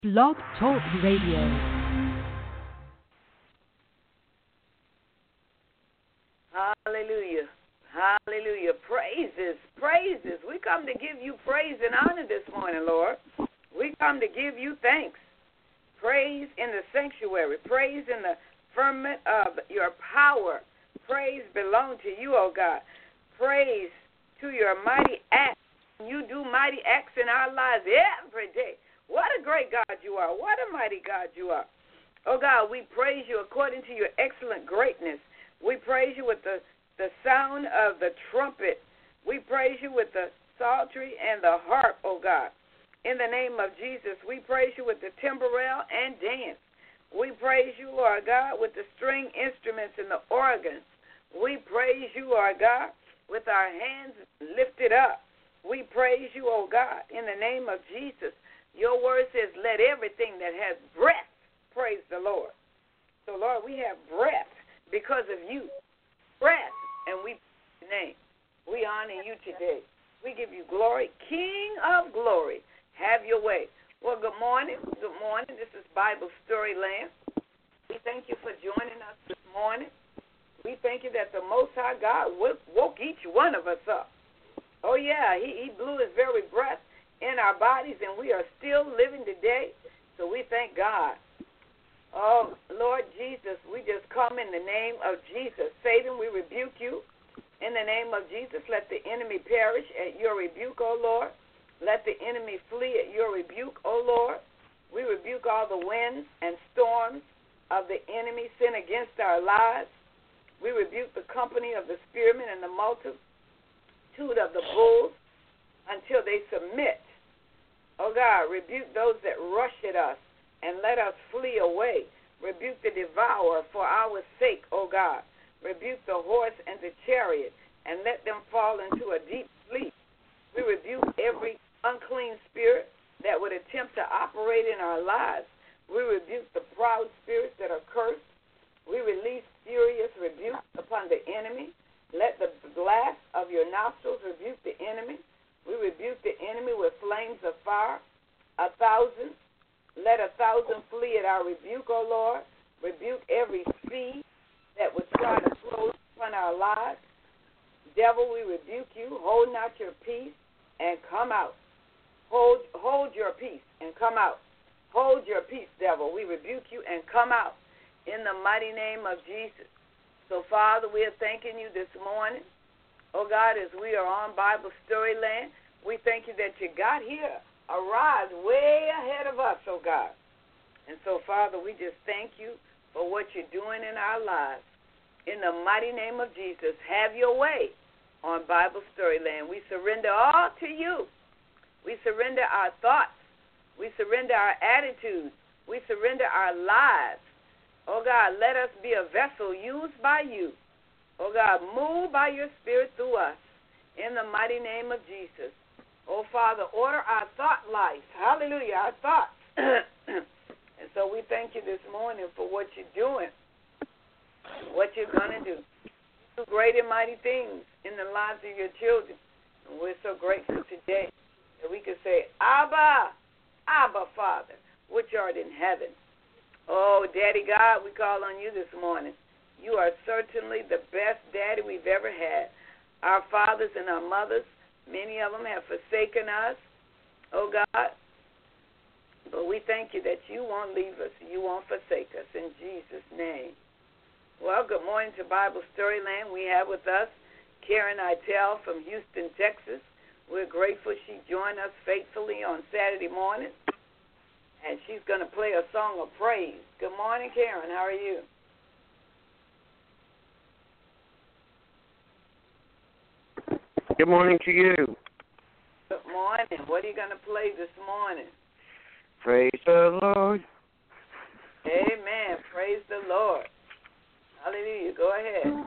Blog Talk Radio. Hallelujah. Hallelujah. Praises. We come to give you praise and honor this morning, Lord. We come to give you thanks. Praise in the sanctuary. Praise in the firmament of your power. Praise belong to you, O God. Praise to your mighty acts. You do mighty acts in our lives every day. What a great God you are. What a mighty God you are. Oh, God, we praise you according to your excellent greatness. We praise you with the sound of the trumpet. We praise you with the psaltery and the harp, oh God. In the name of Jesus, we praise you with the timbrel and dance. We praise you, Lord God, with the string instruments and the organs. We praise you, Lord God, with our hands lifted up. We praise you, oh God, in the name of Jesus. Your word says, let everything that has breath praise the Lord. So, Lord, we have breath because of you. Breath, and we praise your name. We honor you today. We give you glory. King of glory, have your way. Well, good morning. Good morning. This is Bible Storyland. We thank you for joining us this morning. We thank you that the Most High God woke each one of us up. Oh, yeah, he blew his very breath in our bodies, and we are still living today, so we thank God. Oh, Lord Jesus, we just come in the name of Jesus. Satan, we rebuke you. In the name of Jesus, let the enemy perish at your rebuke, O Lord. Let the enemy flee at your rebuke, O Lord. We rebuke all the winds and storms of the enemy sent against our lives. We rebuke the company of the spearmen and the multitude of the bulls until they submit. Oh, God, rebuke those that rush at us and let us flee away. Rebuke the devourer for our sake, O God. Rebuke the horse and the chariot and let them fall into a deep sleep. We rebuke every unclean spirit that would attempt to operate in our lives. We rebuke the proud spirits that are cursed. We release furious rebuke upon the enemy. Let the blast of your nostrils rebuke the enemy. We rebuke the enemy with flames of fire. 1,000. Let 1,000 flee at our rebuke, O Lord. Rebuke every sea that would try to flow upon our lives. Devil, we rebuke you. Hold not your peace and come out. Hold your peace and come out. Hold your peace, devil. We rebuke you and come out in the mighty name of Jesus. So, Father, we are thanking you this morning. Oh, God, as we are on Bible Storyland, we thank you that you got here, arrived way ahead of us, oh, God. And so, Father, we just thank you for what you're doing in our lives. In the mighty name of Jesus, have your way on Bible Storyland. We surrender all to you. We surrender our thoughts. We surrender our attitudes. We surrender our lives. Oh, God, let us be a vessel used by you. Oh, God, move by your Spirit through us in the mighty name of Jesus. Oh, Father, order our thought life. Hallelujah, our thoughts. And so we thank you this morning for what you're doing, what you're going to do. Do great and mighty things in the lives of your children. And we're so grateful today that we can say, Abba, Father, which art in heaven. Oh, Daddy God, we call on you this morning. You are certainly the best daddy we've ever had. Our fathers and our mothers, many of them have forsaken us, oh God. But we thank you that you won't leave us, you won't forsake us, in Jesus' name. Well, good morning to Bible Storyland. We have with us Karen Itel from Houston, Texas. We're grateful she joined us faithfully on Saturday morning, and she's going to play a song of praise. Good morning, Karen. How are you? Good morning to you. Good morning. What are you going to play this morning? Praise the Lord. Amen. Praise the Lord. Hallelujah. Go ahead.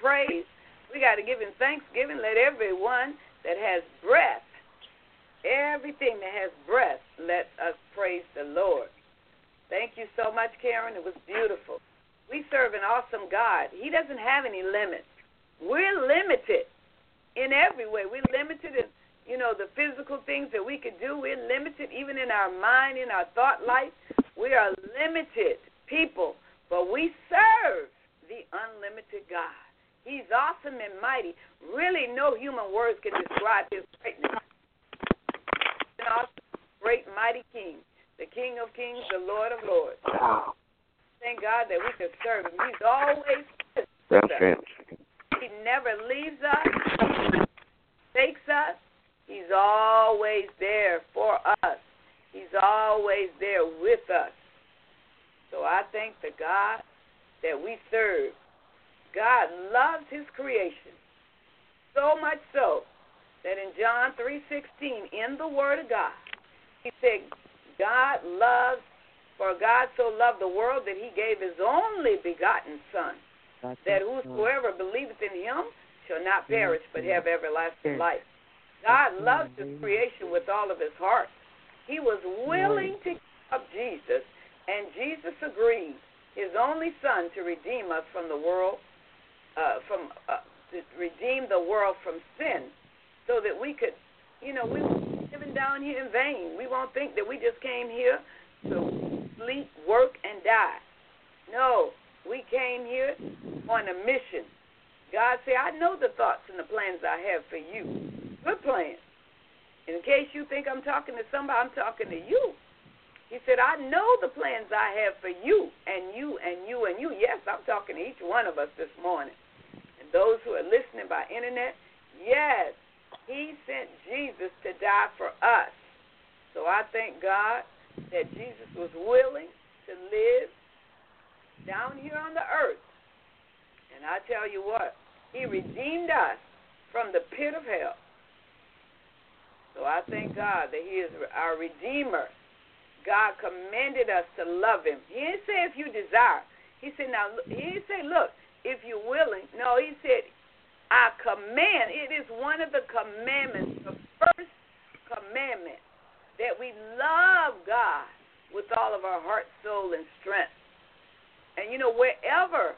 praise. We got to give him thanksgiving. Let everyone that has breath, everything that has breath, let us praise the Lord. Thank you so much, Karen. It was beautiful. We serve an awesome God. He doesn't have any limits. We're limited in every way. We're limited in, the physical things that we could do. We're limited even in our mind, in our thought life. We are limited people, but we serve the unlimited God. He's awesome and mighty. Really, no human words can describe his greatness. An awesome, great, mighty King, the King of kings, the Lord of lords. Thank God that we can serve him. He's always with us. He never leaves us, takes us. He's always there for us. He's always there with us. So I thank the God that we serve. God loves his creation so much so that in John 3:16, in the Word of God, he said, for God so loved the world that he gave his only begotten Son, that whosoever believeth in him shall not perish but have everlasting life. God loves his creation with all of his heart. He was willing to give up Jesus, and Jesus agreed, his only Son, to redeem us from the world, to redeem the world from sin, so that we could, we weren't living down here in vain. We won't think that we just came here to sleep, work, and die. No, we came here on a mission. God said, I know the thoughts and the plans I have for you. Good plans. In case you think I'm talking to somebody, I'm talking to you. He said, I know the plans I have for you, and you, and you, and you. Yes, I'm talking to each one of us this morning. And those who are listening by internet, yes, he sent Jesus to die for us. So I thank God that Jesus was willing to live down here on the earth. And I tell you what, he redeemed us from the pit of hell. So I thank God that he is our Redeemer. God commanded us to love him. He didn't say if you desire. He said, he didn't say, look, if you're willing. No, he said, I command. It is one of the commandments, the first commandment, that we love God with all of our heart, soul, and strength. And, wherever,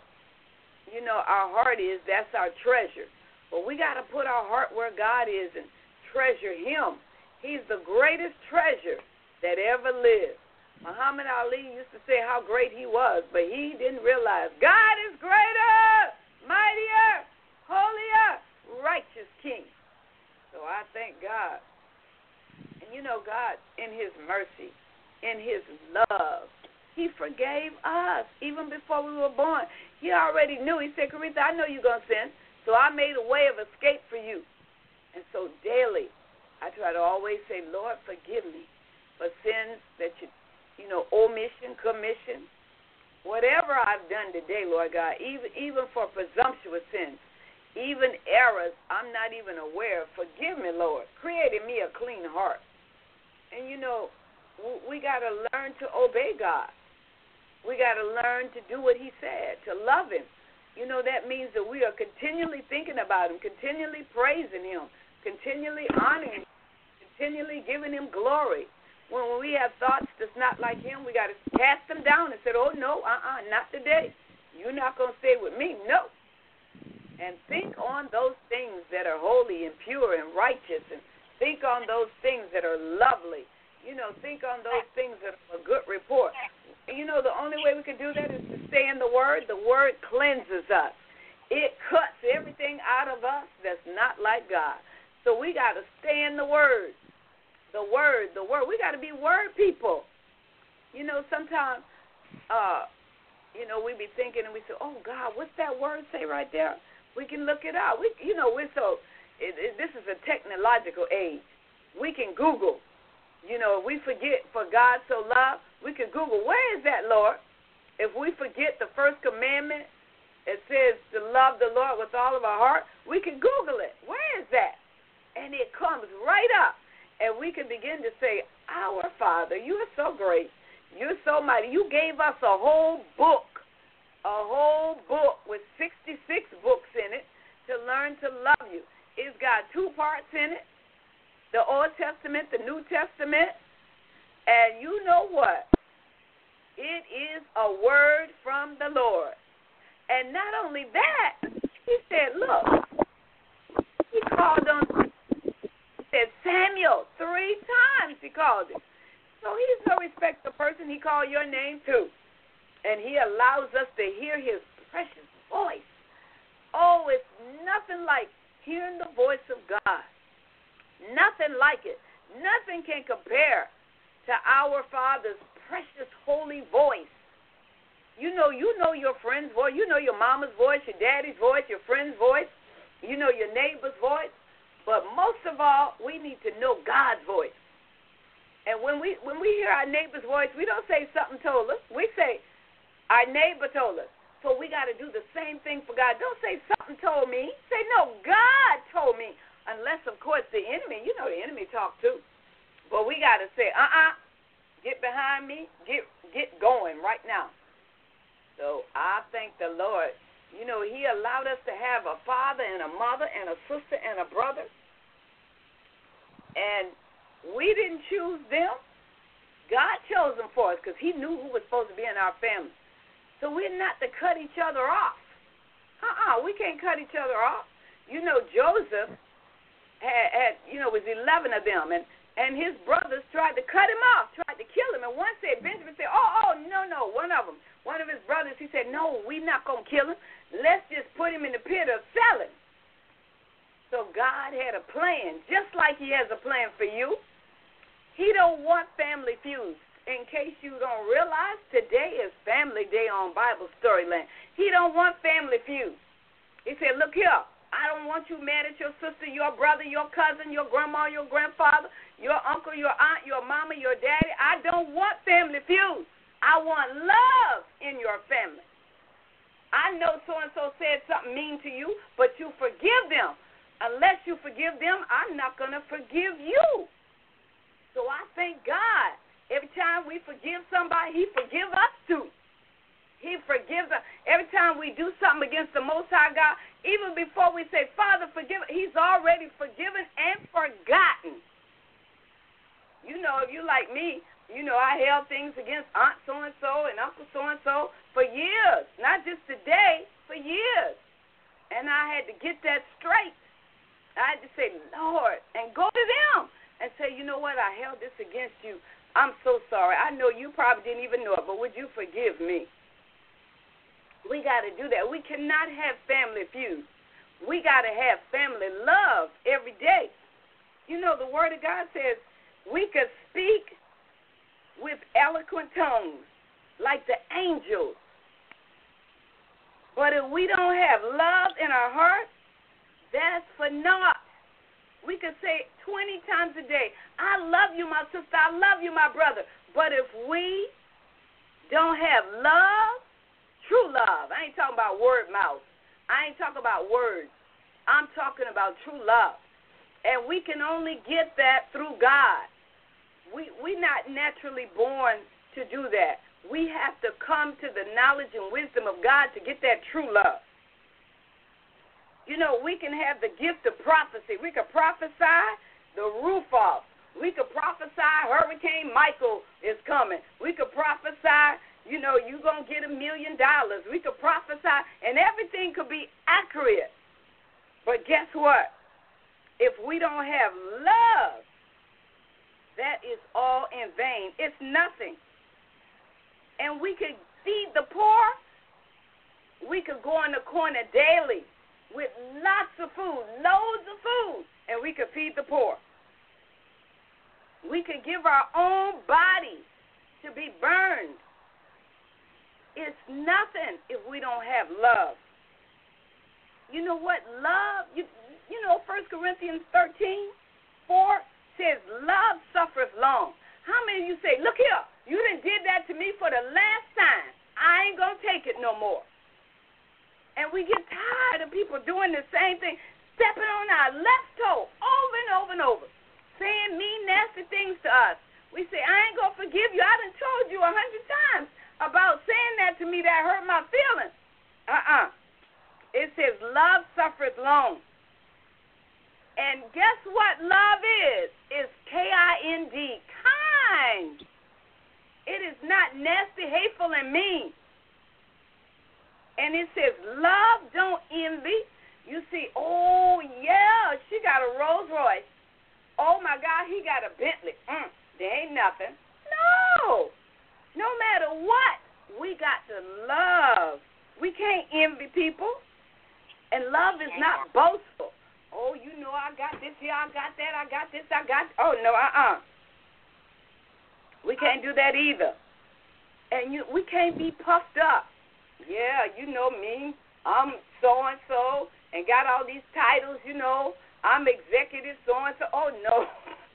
our heart is, that's our treasure. But we got to put our heart where God is and treasure him. He's the greatest treasure that ever lived. Muhammad Ali used to say how great he was, but he didn't realize God is greater, mightier, holier, righteous King. So I thank God. And God, in his mercy, in his love, he forgave us even before we were born. He already knew. He said, Caritha, I know you're going to sin, so I made a way of escape for you. And so daily, I try to always say, Lord, forgive me for sins that omission, commission, whatever I've done today, Lord God, even for presumptuous sins, even errors I'm not even aware of. Forgive me, Lord. Create in me a clean heart. And, we got to learn to obey God. We got to learn to do what he said, to love him. That means that we are continually thinking about him, continually praising him, continually honoring him, continually giving him glory. When we have thoughts that's not like him, we got to cast them down and say, oh, no, not today. You're not going to stay with me. No. And think on those things that are holy and pure and righteous, and think on those things that are lovely. Think on those things that are a good report. The only way we can do that is to stay in the Word. The Word cleanses us. It cuts everything out of us that's not like God. So we got to stay in the Word. The Word. We got to be Word people. Sometimes, we be thinking and we say, oh, God, what's that word say right there? We can look it up. This is a technological age. We can Google. If we forget for God so loved, we can Google, where is that, Lord? If we forget the first commandment, it says to love the Lord with all of our heart, we can Google it. Where is that? And it comes right up. And we can begin to say, our Father, you are so great. You're so mighty. You gave us a whole book with 66 books in it. learn to love you. It's got two parts in it, the Old Testament, the New Testament. And you know what? It is a word from the Lord. And not only that, he said, look, he called on, he said Samuel 3 times he called him. So he's no respecter person. He called your name too. And he allows us to hear his precious voice. Oh, it's nothing like hearing the voice of God. Nothing like it. Nothing can compare to our Father's precious holy voice. You know your friend's voice. You know your mama's voice, your daddy's voice, your friend's voice. You know your neighbor's voice. But most of all, we need to know God's voice. And when we hear our neighbor's voice, we don't say something told us. We say our neighbor told us. So we got to do the same thing for God. Don't say something told me. Say, no, God told me. Unless, of course, the enemy, you know the enemy talk too. But we got to say, get behind me, get going right now. So I thank the Lord. You know, he allowed us to have a father and a mother and a sister and a brother. And we didn't choose them. God chose them for us because he knew who was supposed to be in our family. So we're not to cut each other off. We can't cut each other off. You know, Joseph had was 11 of them, and his brothers tried to cut him off, tried to kill him. And one said, Benjamin said, no, one of them. One of his brothers, he said, no, we're not going to kill him. Let's just put him in the pit of selling. So God had a plan, just like he has a plan for you. He don't want family feuds. In case you don't realize, today is Family Day on Bible Storyland. He don't want family feuds. He said, look here, I don't want you mad at your sister, your brother, your cousin, your grandma, your grandfather, your uncle, your aunt, your mama, your daddy. I don't want family feuds. I want love in your family. I know so-and-so said something mean to you, but you forgive them. Unless you forgive them, I'm not going to forgive you. So I thank God. Every time we forgive somebody, he forgives us too. He forgives us. Every time we do something against the Most High God, even before we say, Father, forgive, he's already forgiven and forgotten. You know, if you like me, you know I held things against Aunt so-and-so and Uncle so-and-so for years. Not just today, for years. And I had to get that straight. I had to say, Lord, and go to them and say, you know what, I held this against you. I'm so sorry. I know you probably didn't even know it, but would you forgive me? We got to do that. We cannot have family feuds. We got to have family love every day. You know, the Word of God says we could speak with eloquent tongues like the angels. But if we don't have love in our heart, that's for naught. We could say 20 times a day, I love you, my sister, I love you, my brother. But if we don't have love, true love, I ain't talking about word mouth. I ain't talking about words. I'm talking about true love. And we can only get that through God. We're not naturally born to do that. We have to come to the knowledge and wisdom of God to get that true love. You know, we can have the gift of prophecy. We could prophesy the roof off. We could prophesy Hurricane Michael is coming. We could prophesy, you know, you're going to get $1 million. We could prophesy, and everything could be accurate. But guess what? If we don't have love, that is all in vain. It's nothing. And we could feed the poor. We could go in the corner daily with lots of food, loads of food, and we could feed the poor. We could give our own bodies to be burned. It's nothing if we don't have love. You know what? Love, you know 1 Corinthians 13:4 says, love suffereth long. How many of you say, look here, you done did that to me for the last time. I ain't going to take it no more. And we get tired of people doing the same thing, stepping on our left toe over and over and over, saying mean, nasty things to us. We say, I ain't going to forgive you. I done told you 100 times about saying that to me that hurt my feelings. It says, love suffereth long. And guess what love is? It's Kind. Kind. It is not nasty, hateful, and mean. And it says, love don't envy. You see, oh, yeah, she got a Rolls Royce. Oh, my God, he got a Bentley. There ain't nothing. No. No matter what, we got to love. We can't envy people. And love is not boastful. Oh, you know, I got this here, I got that, I got this, I got. Oh, no, We can't do that either. And we can't be puffed up. Yeah, you know me. I'm so-and-so and got all these titles, you know. I'm executive so-and-so. Oh, no.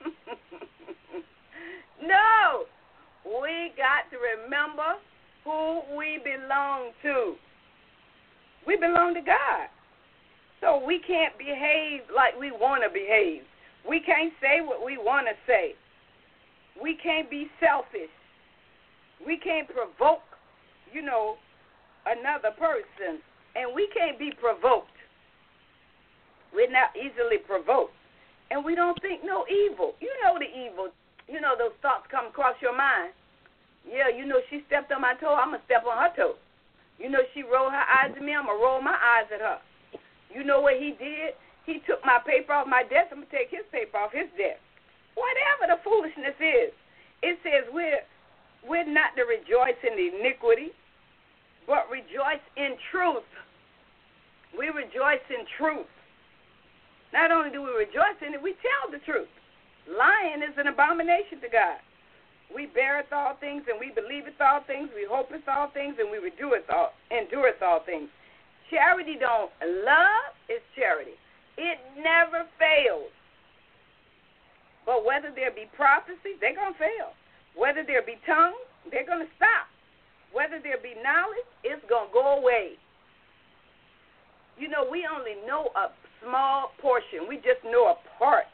No. We got to remember who we belong to. We belong to God. So we can't behave like we want to behave. We can't say what we want to say. We can't be selfish. We can't provoke, you know, another person. And we can't be provoked. We're not easily provoked. And we don't think no evil. You know the evil. You know those thoughts come across your mind. Yeah, you know she stepped on my toe, I'm going to step on her toe. You know she rolled her eyes at me, I'm going to roll my eyes at her. You know what he did? He took my paper off my desk, I'm going to take his paper off his desk. Whatever the foolishness is, it says we're not to rejoice in iniquity, but rejoice in truth. We rejoice in truth. Not only do we rejoice in it, we tell the truth. Lying is an abomination to God. We beareth all things, and we believeth all things, we hopeth all things, and we endureth all things. Charity don't love is charity. It never fails. But whether there be prophecy, they're going to fail. Whether there be tongues, they're going to stop. Whether there be knowledge, it's going to go away. You know, we only know a small portion. We just know a part.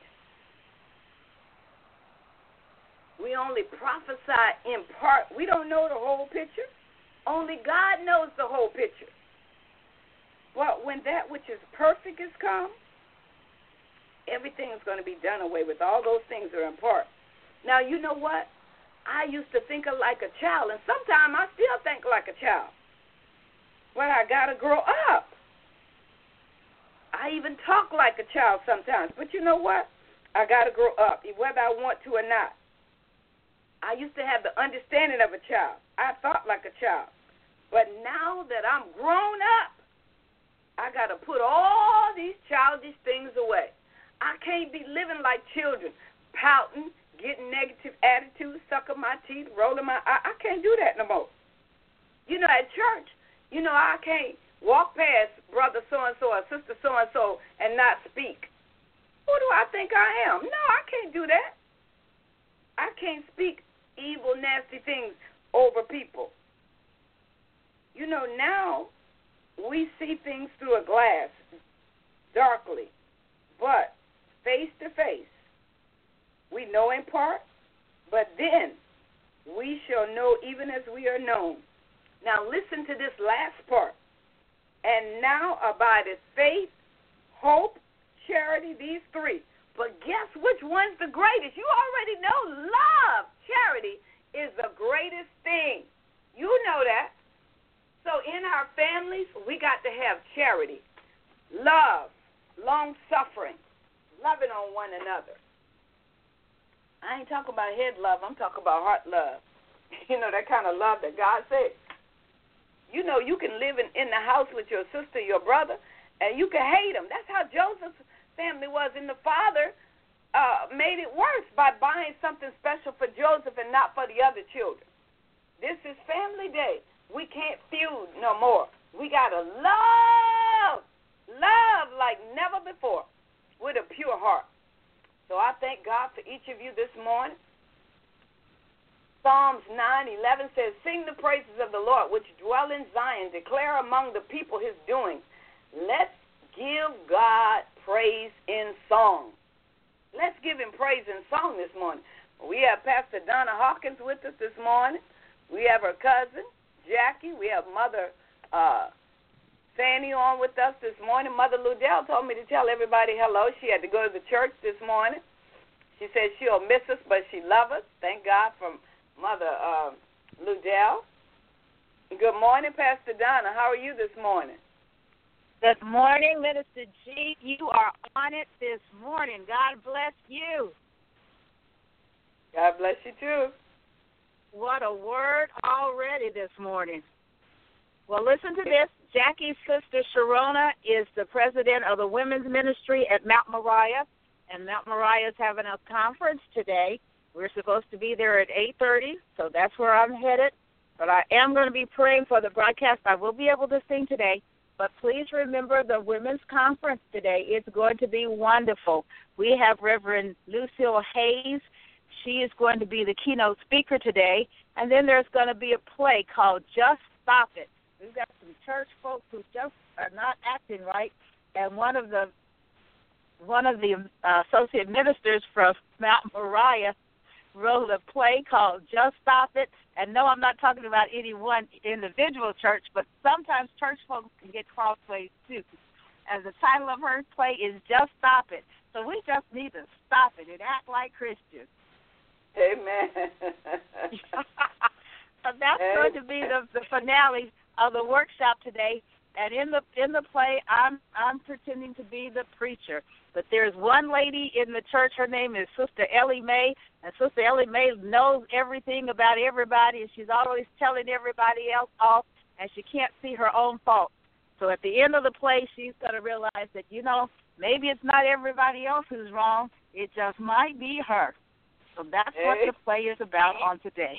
We only prophesy in part. We don't know the whole picture. Only God knows the whole picture. But when that which is perfect is come, everything is going to be done away with. All those things are in part. Now, you know what? I used to think of like a child, and sometimes I still think like a child. But I got to grow up. I even talk like a child sometimes. But you know what? I got to grow up, whether I want to or not. I used to have the understanding of a child. I thought like a child. But now that I'm grown up, I got to put all these childish things away. I can't be living like children, pouting, getting negative attitudes, sucking my teeth, rolling my eyes. I can't do that no more. You know, at church, you know, I can't walk past brother so-and-so or sister so-and-so and not speak. Who do I think I am? No, I can't do that. I can't speak evil, nasty things over people. You know, now we see things through a glass, darkly, but face to face. We know in part, but then we shall know even as we are known. Now listen to this last part. And now abideth faith, hope, charity, these three. But guess which one's the greatest? You already know love, charity, is the greatest thing. You know that. So in our families, we got to have charity, love, long-suffering, loving on one another. I ain't talking about head love. I'm talking about heart love. You know, that kind of love that God said. You know, you can live in the house with your sister, your brother, and you can hate them. That's how Joseph's family was. And the father made it worse by buying something special for Joseph and not for the other children. This is family day. We can't feud no more. We got to love like never before with a pure heart. So I thank God for each of you this morning. Psalms 9:11 says, sing the praises of the Lord, which dwell in Zion. Declare among the people his doings. Let's give God praise in song. Let's give him praise in song this morning. We have Pastor Donna Hawkins with us this morning. We have her cousin, Jackie. We have Mother Fanny on with us this morning. Mother Ludell told me to tell everybody hello. She had to go to the church this morning. She said she'll miss us, but she loves us. Thank God for Mother Ludell. Good morning, Pastor Donna. How are you this morning? Good morning, Minister G. You are on it this morning. God bless you. God bless you, too. What a word already this morning. Well, listen to this. Jackie's sister, Sharona, is the president of the women's ministry at Mount Moriah, and Mount Moriah is having a conference today. We're supposed to be there at 8:30, so that's where I'm headed. But I am going to be praying for the broadcast. I will be able to sing today, but please remember the women's conference today. It's going to be wonderful. We have Reverend Lucille Hayes. She is going to be the keynote speaker today, and then there's going to be a play called Just Stop It. We've got some church folks who just are not acting right, and one of the associate ministers from Mount Moriah wrote a play called Just Stop It. And no, I'm not talking about any one individual church, but sometimes church folks can get crossways too. And the title of her play is Just Stop It. So we just need to stop it and act like Christians. Amen. So that's going to be the finale of the workshop today. And in the play, I'm pretending to be the preacher. But there's one lady in the church. Her name is Sister Ellie Mae, and Sister Ellie Mae knows everything about everybody, and she's always telling everybody else off, and she can't see her own faults. So at the end of the play, she's going to realize that, maybe it's not everybody else who's wrong. It just might be her. So that's what the play is about on today.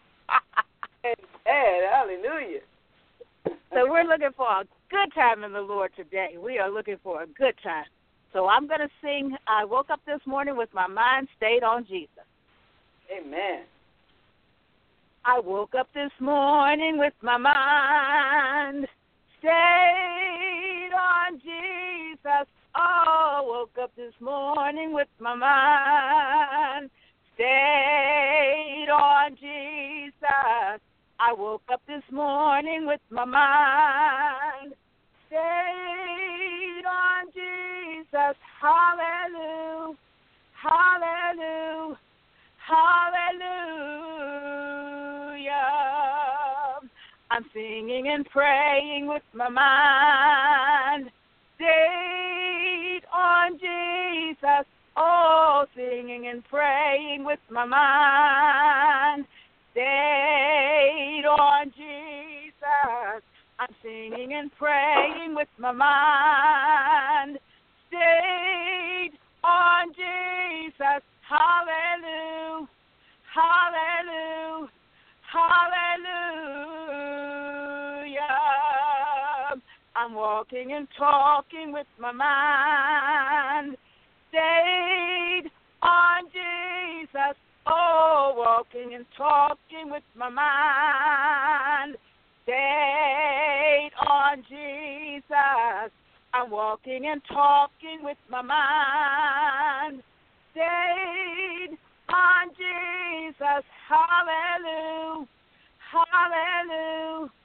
Hallelujah. So we're looking for a good time in the Lord today. We are looking for a good time. So I'm going to sing, I woke up this morning with my mind stayed on Jesus. Amen. I woke up this morning with my mind stayed on Jesus. Oh, woke up this morning with my mind stayed on Jesus. I woke up this morning with my mind stayed on Jesus. Hallelujah, hallelujah, hallelujah. I'm singing and praying with my mind stayed on Jesus. Oh, singing and praying with my mind stayed on Jesus. I'm singing and praying with my mind stayed on Jesus. Hallelujah, hallelujah, hallelujah. I'm walking and talking with my mind stayed on Jesus. Oh, walking and talking with my mind stayed on Jesus. I'm walking and talking with my mind stayed on Jesus. Hallelujah, hallelujah,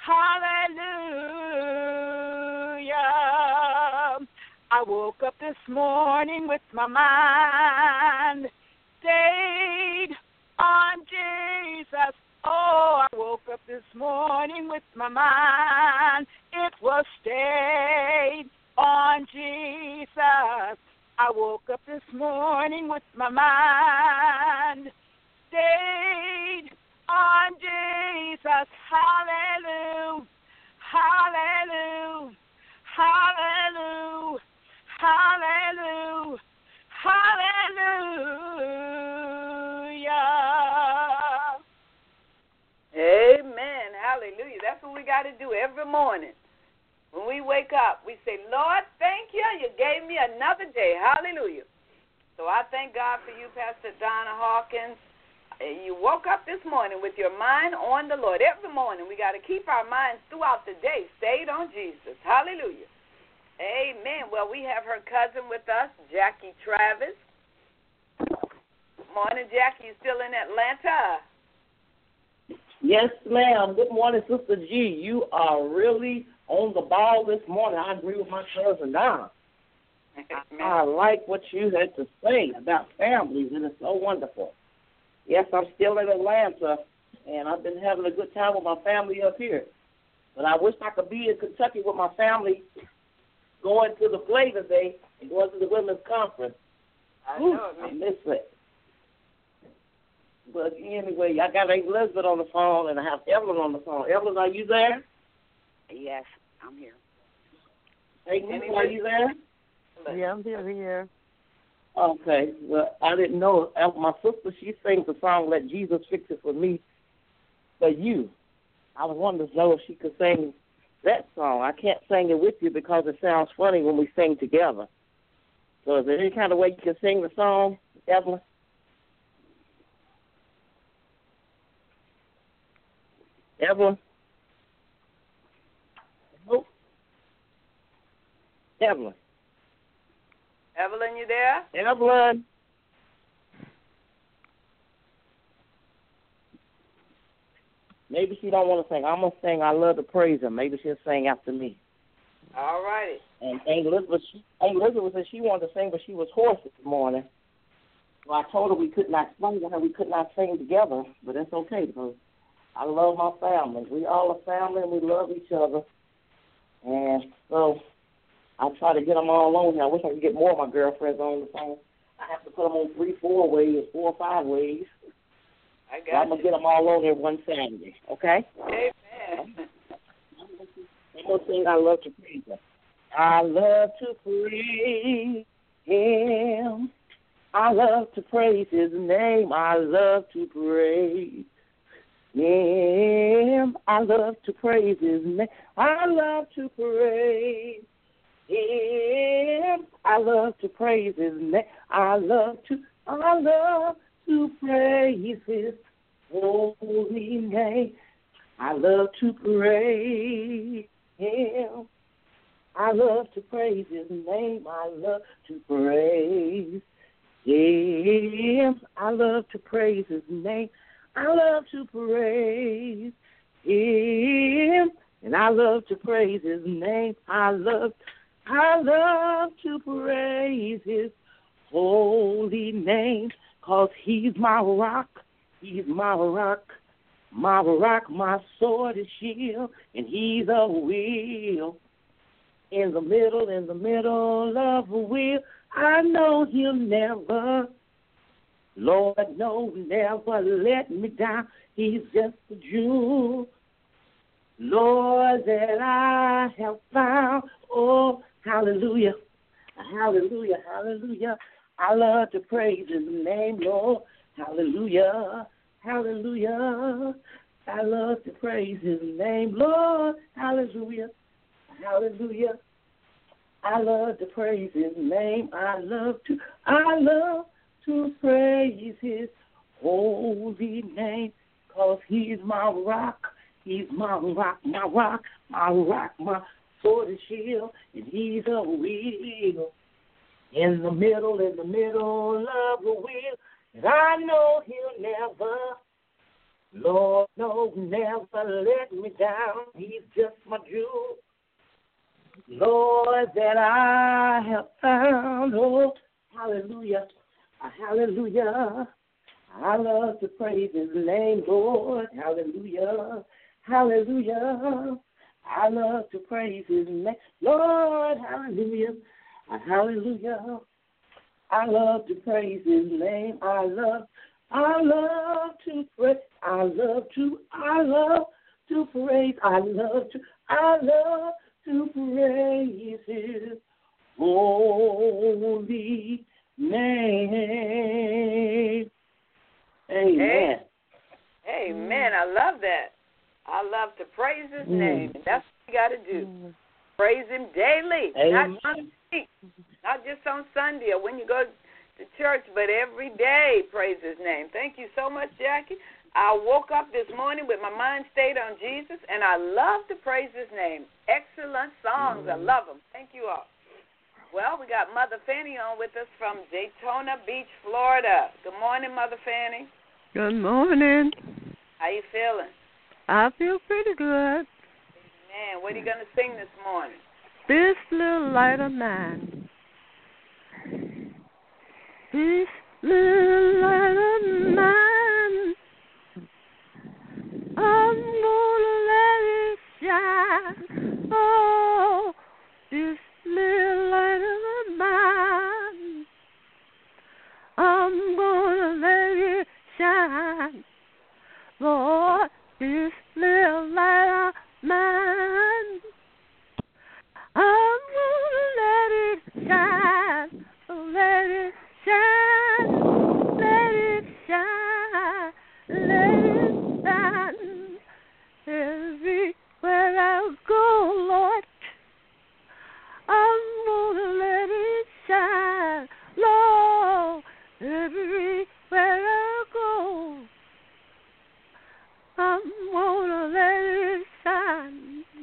hallelujah. I woke up this morning with my mind stayed on Jesus. Oh, I woke up this morning with my mind. It was stayed on Jesus. I woke up this morning with my mind stayed on Jesus. Hallelujah, hallelujah, hallelujah, hallelujah, hallelujah. Amen. Hallelujah. That's what we got to do every morning. When we wake up, we say, Lord, thank you. You gave me another day. Hallelujah. So I thank God for you, Pastor Donna Hawkins. You woke up this morning with your mind on the Lord. Every morning we got to keep our minds throughout the day stayed on Jesus. Hallelujah. Amen. Well, we have her cousin with us, Jackie Travis. Morning, Jackie. You still in Atlanta? Yes, ma'am. Good morning, Sister G. You are really on the ball this morning. I agree with my cousin Donna. I like what you had to say about families, and it's so wonderful. Yes, I'm still in Atlanta, and I've been having a good time with my family up here. But I wish I could be in Kentucky with my family going to the play today and going to the women's conference. I miss it. But anyway, I got Elizabeth on the phone, and I have Evelyn on the phone. Evelyn, are you there? Yes, I'm here. Hey, are you there? Yeah, I'm still here. Okay. Well, I didn't know. My sister, she sings the song, Let Jesus Fix It For Me, For You. I was wanting to know if she could sing that song. I can't sing it with you because it sounds funny when we sing together. So is there any kind of way you can sing the song, Evelyn? Evelyn? Nope. Evelyn? Evelyn, you there? Evelyn? Maybe she don't want to sing. I'm going to sing I Love to Praise Him. Maybe she'll sing after me. All righty. And Elizabeth said she wanted to sing, but she was hoarse this morning. Well, I told her we could not sing to her. We could not sing together, but that's okay because I love my family. We all are family, and we love each other. And so I try to get them all on here. I wish I could get more of my girlfriends on the phone. I have to put them on 3, 4 ways, 4 or 5 ways. So I'm going to get them all on there one Saturday, okay? Amen. I'm going to sing I Love to Praise Him. I love to praise Him. I love to praise His name. I love to praise Him. I love to praise His name. I love to praise Him. I love to praise His name. I love to praise His holy name. I love to praise Him. I love to praise His name. I love to praise Him. I love to praise His name. I love to praise Him. And I love to praise His name. I love to praise His holy name. 'Cause He's my rock. He's my rock. My rock, my sword and shield. And He's a wheel. In the middle of a wheel. I know He'll never, Lord, no, never let me down. He's just a jewel, Lord, that I have found. Oh, hallelujah, hallelujah, hallelujah. I love to praise His name, Lord. Hallelujah, hallelujah. I love to praise His name, Lord. Hallelujah, hallelujah. I love to praise His name. I love to praise His holy name. 'Cause He's my rock. He's my rock, my rock, my rock, my sword and shield. And He's a wheel. In the middle of the wheel. And I know He'll never, Lord, no, never let me down. He's just my jewel, Lord, that I have found. Oh, hallelujah, hallelujah. I love to praise His name, Lord. Hallelujah, hallelujah. I love to praise His name, Lord. Hallelujah, hallelujah. I love to praise His name. I love to praise. I love to praise. I love to praise His holy name. Amen. Amen. I love that. I love to praise His name. And that's what you got to do. Praise Him daily. Amen. Not just on Sunday or when you go to church, but every day praise His name. Thank you so much, Jackie. I woke up this morning with my mind stayed on Jesus, and I love to praise His name. Excellent songs. I love them. Thank you all. Well, we got Mother Fanny on with us from Daytona Beach, Florida. Good morning, Mother Fanny. Good morning. How you feeling? I feel pretty good. Man, what are you going to sing this morning? This little light of mine. This little light of mine. I'm gonna let it shine. Oh, this little light of mine. I'm gonna let it shine. Lord, this little light of mine. I'm gonna let it shine. Let it shine. Let it shine. Let it shine. Everywhere I go, Lord, I'm gonna let it shine. Lord, everywhere I go, I'm gonna let it shine.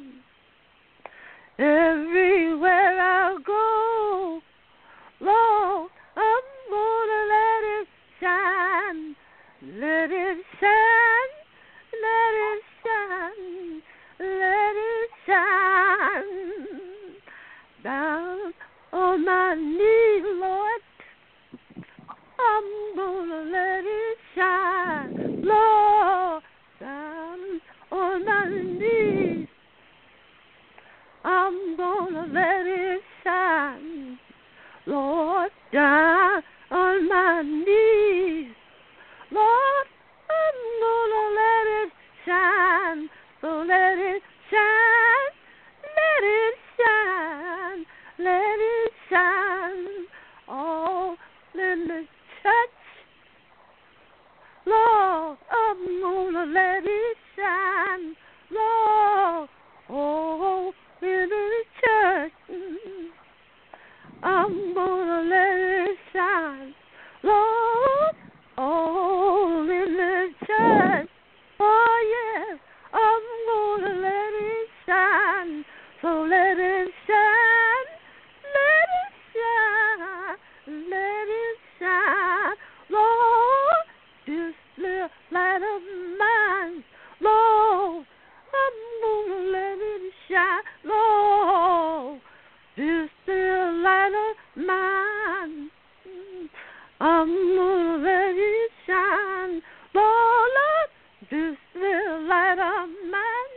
Everywhere I go, Lord, I'm gonna let it shine. Let it shine. Let it shine. Let it shine. Down on my knees, Lord, I'm gonna let it shine. Lord, down on my knees, I'm gonna let it shine. Lord, down on my knees, Lord, I'm gonna let it shine. So let it shine, let it shine, let it shine. All in the church, Lord, I'm gonna let it shine. Lord, oh, in the church, I'm gonna let it shine. Lord, oh, in the church, oh yeah, I'm gonna let it shine. So let it shine, let it shine, let it shine. Lord, this little light of mine, Lord, I'm gonna let it shine. Lord, this little light of mine, I'm gonna let it shine. Lord, this little light of mine,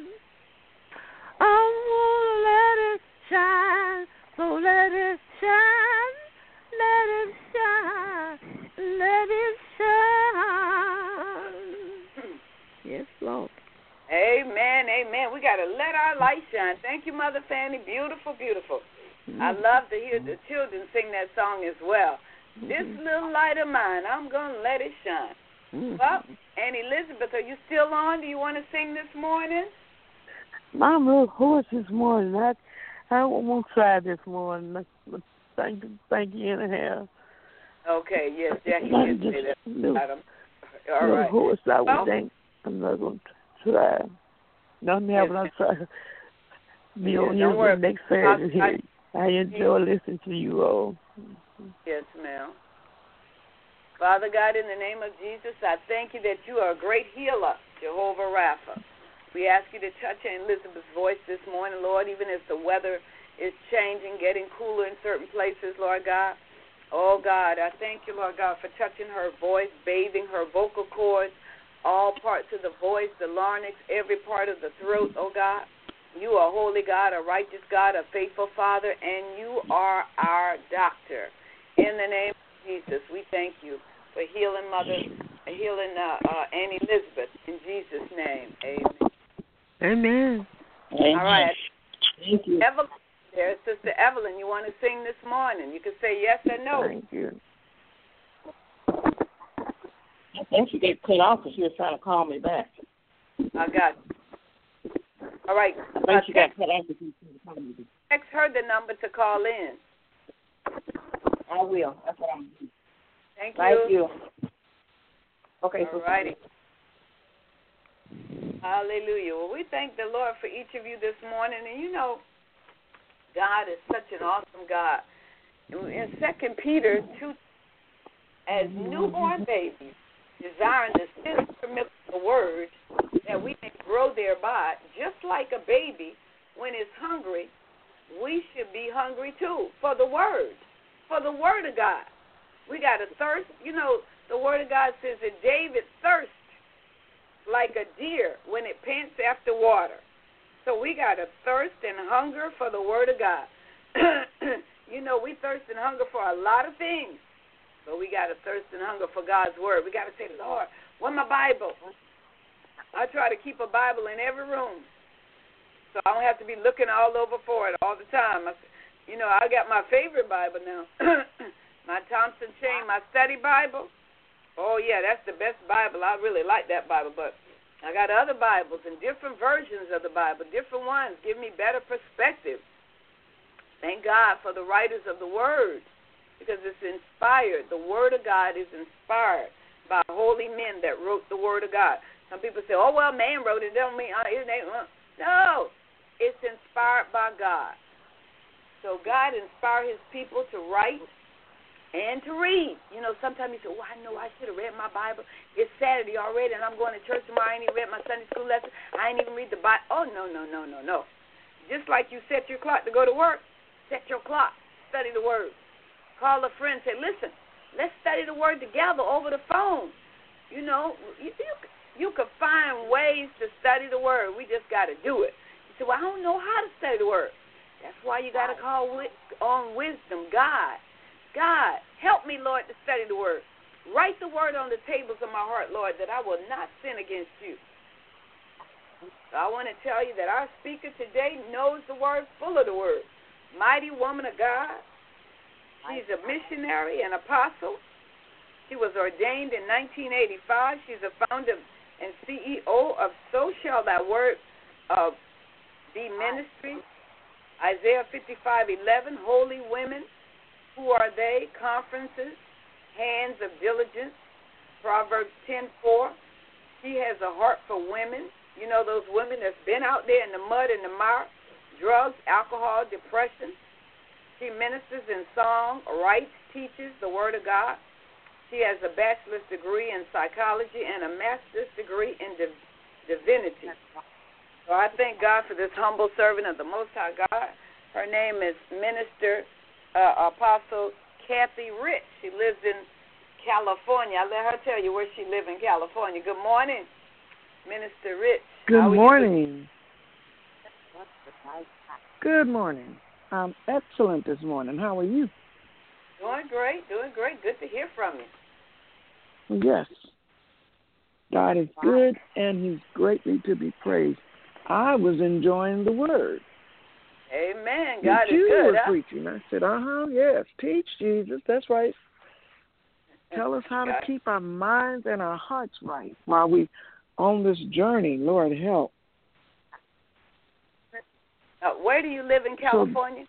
I'm gonna let it shine. So let it shine, let it shine, let it shine. Yes, Lord. Amen, amen. We got to let our light shine. Thank you, Mother Fanny. Beautiful, beautiful. I love to hear the children sing that song as well. This little light of mine, I'm going to let it shine. Well, and Elizabeth, are you still on? Do you want to sing this morning? I'm a little hoarse this morning. I won't try this morning. Thank you anyhow. Okay, yes, Jackie did say that. All right. Hoarse, I would think I'm not going to try. Nothing happened. I'll try to be on here the next Saturday. I enjoy listening to you all. Yes, ma'am. Father God, in the name of Jesus, I thank you that you are a great healer, Jehovah Rapha. We ask you to touch Elizabeth's voice this morning, Lord, even as the weather is changing, getting cooler in certain places, Lord God. Oh, God, I thank you, Lord God, for touching her voice, bathing her vocal cords, all parts of the voice, the larynx, every part of the throat, oh, God. You are a holy God, a righteous God, a faithful Father, and you are our doctor. In the name of Jesus, we thank you for healing Annie Elizabeth. In Jesus' name, amen. Amen. All right. Thank you. Evelyn, there's Sister Evelyn. You want to sing this morning? You can say yes or no. Thank you. I think she got cut off because she was trying to call me back. I got you. All right. I think she got cut off because she was trying to call me back. Text her the number to call in. I will. That's what I'm doing. Thank you. Okay. All righty. Hallelujah. Well, we thank the Lord for each of you this morning. And you know, God is such an awesome God. In 2 Peter 2, as newborn babies, desiring the sincere milk of the word, that we may grow thereby. Just like a baby, when it's hungry, we should be hungry too for the Word of God. We got to thirst. You know, the Word of God says that David thirsts like a deer when it pants after water. So we got to thirst and hunger for the Word of God. You know, we thirst and hunger for a lot of things, but we got to thirst and hunger for God's Word. We got to say, Lord, where's my Bible? I try to keep a Bible in every room, so I don't have to be looking all over for it all the time. I got my favorite Bible now, my Thompson Chain, my study Bible. Oh, yeah, that's the best Bible. I really like that Bible, but I got other Bibles and different versions of the Bible, different ones. Give me better perspective. Thank God for the writers of the Word, because it's inspired. The Word of God is inspired by holy men that wrote the Word of God. Some people say, oh, well, man wrote it. Don't mean no, it's inspired by God. So God inspired his people to write and to read. You know, sometimes you say, I know I should have read my Bible. It's Saturday already, and I'm going to church tomorrow. I ain't even read my Sunday school lesson. I ain't even read the Bible. Oh, no. Just like you set your clock to go to work, set your clock, study the Word. Call a friend, say, listen, let's study the Word together over the phone. You know, you could find ways to study the Word. We just got to do it. You say, well, I don't know how to study the Word. That's why you got to call on wisdom, God. God, help me, Lord, to study the Word. Write the Word on the tables of my heart, Lord, that I will not sin against you. So I want to tell you that our speaker today knows the Word, full of the Word. Mighty woman of God. She's a missionary and apostle. She was ordained in 1985. She's a founder and CEO of So Shall Thy Word Be Ministry. Isaiah 55:11, Holy Women. Who are they? Conferences, Hands of Diligence, Proverbs 10:4. She has a heart for women. You know, those women that's been out there in the mud and the mire, drugs, alcohol, depression. She ministers in song, writes, teaches the Word of God. She has a bachelor's degree in psychology and a master's degree in divinity. So I thank God for this humble servant of the Most High God. Her name is Minister Apostle Kathy Rich. She lives in California. I'll let her tell you where she lives in California. Good morning, Minister Rich. Good morning. Good morning. I'm excellent this morning. How are you? Doing great. Good to hear from you. Yes. God is good, and he's greatly to be praised. I was enjoying the Word. Amen. God is good. You were preaching. I said, yes, teach Jesus. That's right. Tell us how to keep our minds and our hearts right while we on this journey. Lord, help. Where do you live in California?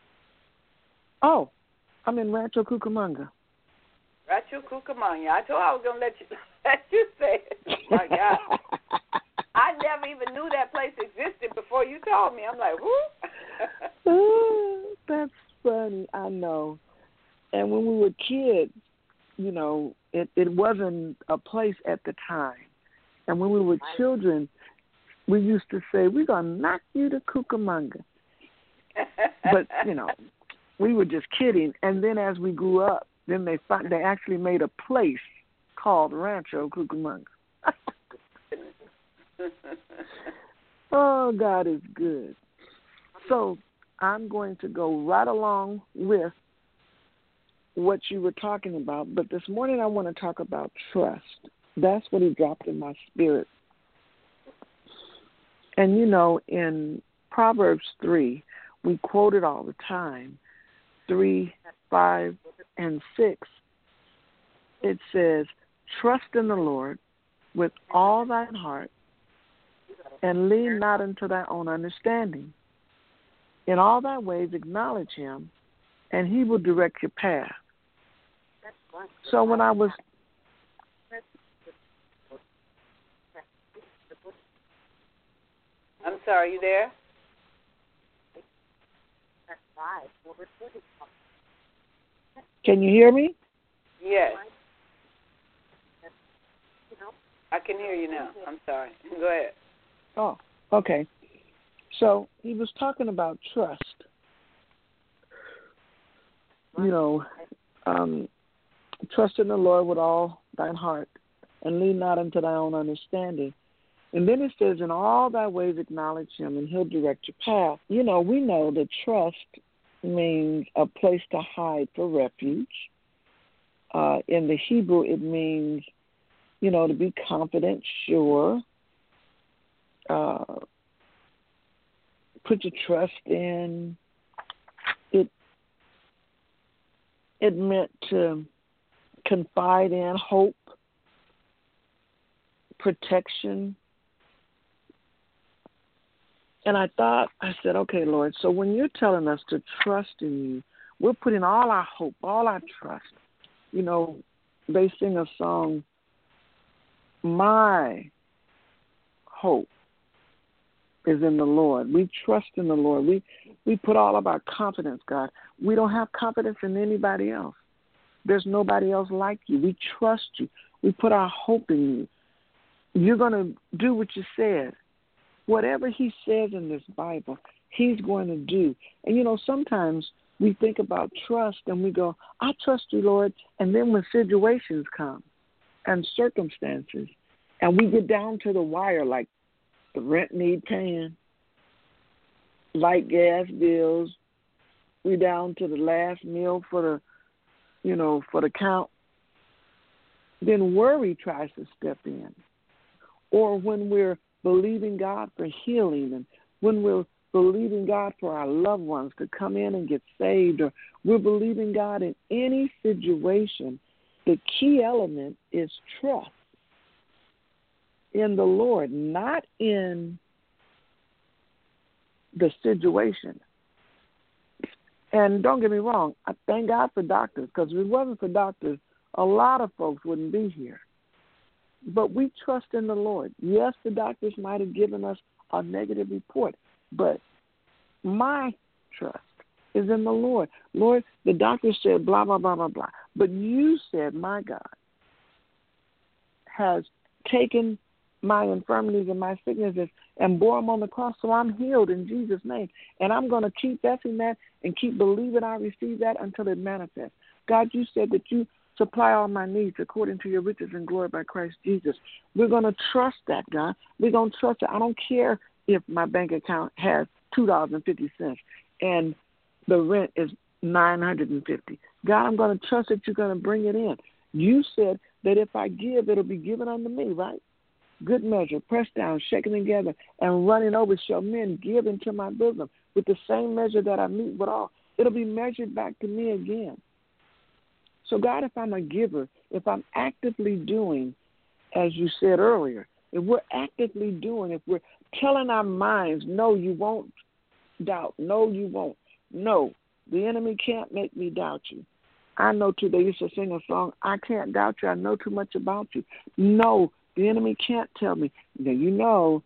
I'm in Rancho Cucamonga. Rancho Cucamonga. I told I was going to let you say it. My God. I never even knew that place existed before you told me. I'm like, whoo. That's funny. I know. And when we were kids, you know, it wasn't a place at the time. And when we were children, we used to say, we're going to knock you to Cucamonga. But, you know, we were just kidding. And then as we grew up, then they actually made a place called Rancho Cucamonga. Oh, God is good. So I'm going to go right along with what you were talking about. But this morning I want to talk about trust. That's what he dropped in my spirit. And, you know, in Proverbs 3, we quote it all the time, 3, 5, and 6. It says, trust in the Lord with all thine heart, and lean not unto thy own understanding. In all thy ways acknowledge him, and he will direct your path. So when I was... I'm sorry, you there? Can you hear me? Yes. I can hear you now. I'm sorry. Go ahead. Oh, Okay. So he was talking about trust. You know, trust in the Lord with all thine heart and lean not unto thy own understanding. And then it says, in all thy ways acknowledge him and he'll direct your path. You know, we know that trust means a place to hide for refuge. In the Hebrew, it means, you know, to be confident, sure, put your trust in. It meant to confide in, hope, protection. And I said, okay, Lord, so when you're telling us to trust in you, we're putting all our hope, all our trust. You know, they sing a song, my hope is in the Lord. We trust in the Lord. We put all of our confidence, God. We don't have confidence in anybody else. There's nobody else like you. We trust you. We put our hope in you. You're going to do what you said. Whatever he says in this Bible, he's going to do. And, you know, sometimes we think about trust and we go, I trust you, Lord. And then when situations come and circumstances and we get down to the wire, like the rent need paying, light, gas bills, we down to the last meal for the count, then worry tries to step in. Or when we're believing God for healing, and when we're believing God for our loved ones to come in and get saved, or we're believing God in any situation, the key element is trust in the Lord, not in the situation. And don't get me wrong, I thank God for doctors, because if it wasn't for doctors, a lot of folks wouldn't be here. But we trust in the Lord. Yes, the doctors might have given us a negative report, but my trust is in the Lord. Lord, the doctor said blah, blah, blah, blah, blah. But you said, my God has taken my infirmities and my sicknesses and bore them on the cross, so I'm healed in Jesus' name. And I'm going to keep confessing that and keep believing I receive that until it manifests. God, you said that you supply all my needs according to your riches and glory by Christ Jesus. We're going to trust that, God. We're going to trust it. I don't care if my bank account has $2.50 and the rent is $950. God, I'm going to trust that you're going to bring it in. You said that if I give, it'll be given unto me, right? Good measure, pressed down, shaken together, and running over shall men give into my bosom. With the same measure that I meet withal, it'll be measured back to me again. So, God, if I'm a giver, if I'm actively doing, as you said earlier, if we're actively doing, if we're telling our minds, no, you won't doubt, no, you won't, no, the enemy can't make me doubt you. I know, too, they used to sing a song, I can't doubt you, I know too much about you. No, the enemy can't tell me. Now, you know,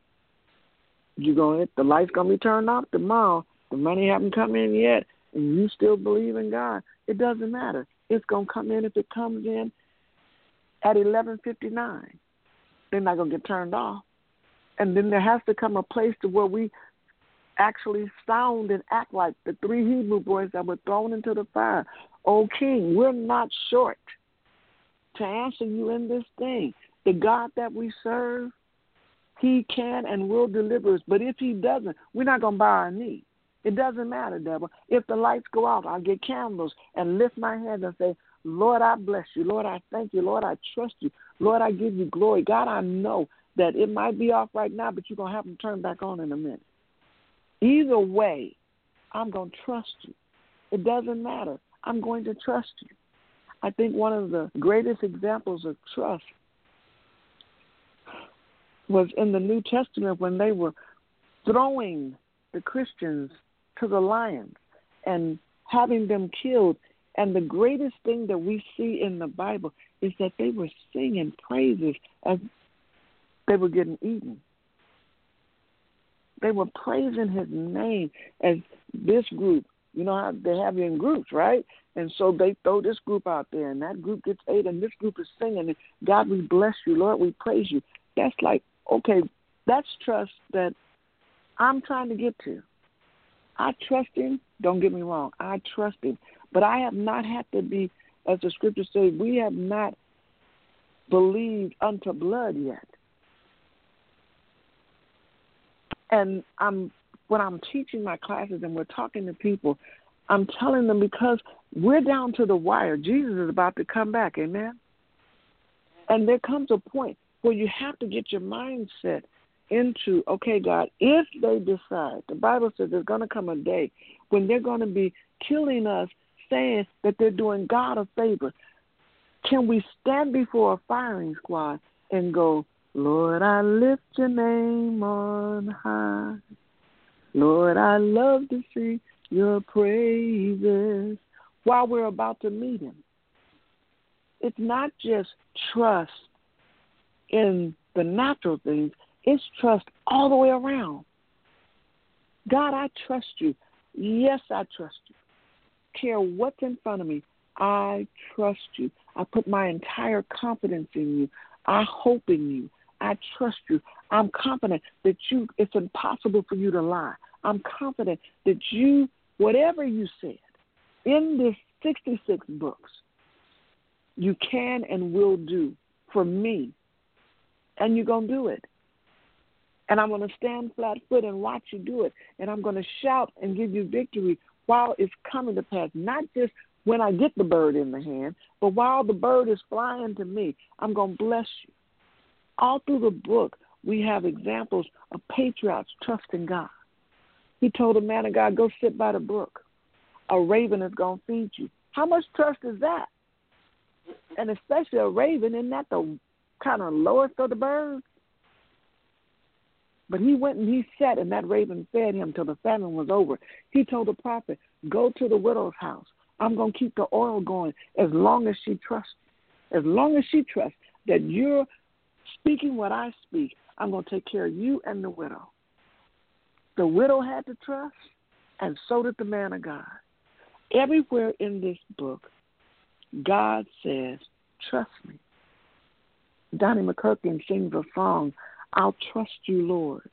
the light's going to be turned off tomorrow. The money hasn't come in yet, and you still believe in God. It doesn't matter. It's going to come in if it comes in at 11:59. They're not going to get turned off. And then there has to come a place to where we actually sound and act like the 3 Hebrew boys that were thrown into the fire. Oh, King, we're not short to answer you in this thing. The God that we serve, he can and will deliver us. But if he doesn't, we're not going to bow our knee. It doesn't matter, devil. If the lights go out, I'll get candles and lift my hands and say, Lord, I bless you. Lord, I thank you. Lord, I trust you. Lord, I give you glory. God, I know that it might be off right now, but you're going to have them turn back on in a minute. Either way, I'm going to trust you. It doesn't matter. I'm going to trust you. I think one of the greatest examples of trust was in the New Testament when they were throwing the Christians to the lions and having them killed. And the greatest thing that we see in the Bible is that they were singing praises as they were getting eaten. They were praising his name as this group. You know how they have you in groups, right? And so they throw this group out there, and that group gets ate, and this group is singing. And God, we bless you. Lord, we praise you. That's like, okay, that's trust that I'm trying to get to. I trust him. Don't get me wrong. I trust him. But I have not had to be, as the scripture says, we have not believed unto blood yet. And when I'm teaching my classes and we're talking to people, I'm telling them because we're down to the wire. Jesus is about to come back, amen? And there comes a point where you have to get your mindset into, okay, God, if they decide, the Bible says there's going to come a day when they're going to be killing us, saying that they're doing God a favor. Can we stand before a firing squad and go, Lord, I lift your name on high. Lord, I love to sing your praises while we're about to meet him. It's not just trust in the natural things. It's trust all the way around. God, I trust you. Yes, I trust you. Care what's in front of me, I trust you. I put my entire confidence in you. I hope in you. I trust you. I'm confident that it's impossible for you to lie. I'm confident that you, whatever you said in this 66 books, you can and will do for me. And you're going to do it. And I'm going to stand flat-footed and watch you do it. And I'm going to shout and give you victory while it's coming to pass. Not just when I get the bird in the hand, but while the bird is flying to me, I'm going to bless you. All through the book, we have examples of patriots trusting God. He told a man of God, go sit by the brook. A raven is going to feed you. How much trust is that? And especially a raven, isn't that the kind of lowest of the birds? But he went and he sat, and that raven fed him till the famine was over. He told the prophet, go to the widow's house. I'm going to keep the oil going as long as she trusts. As long as she trusts that you're speaking what I speak, I'm going to take care of you and the widow. The widow had to trust, and so did the man of God. Everywhere in this book, God says, trust me. Donnie McKirkin sings a song, I'll trust you, Lord.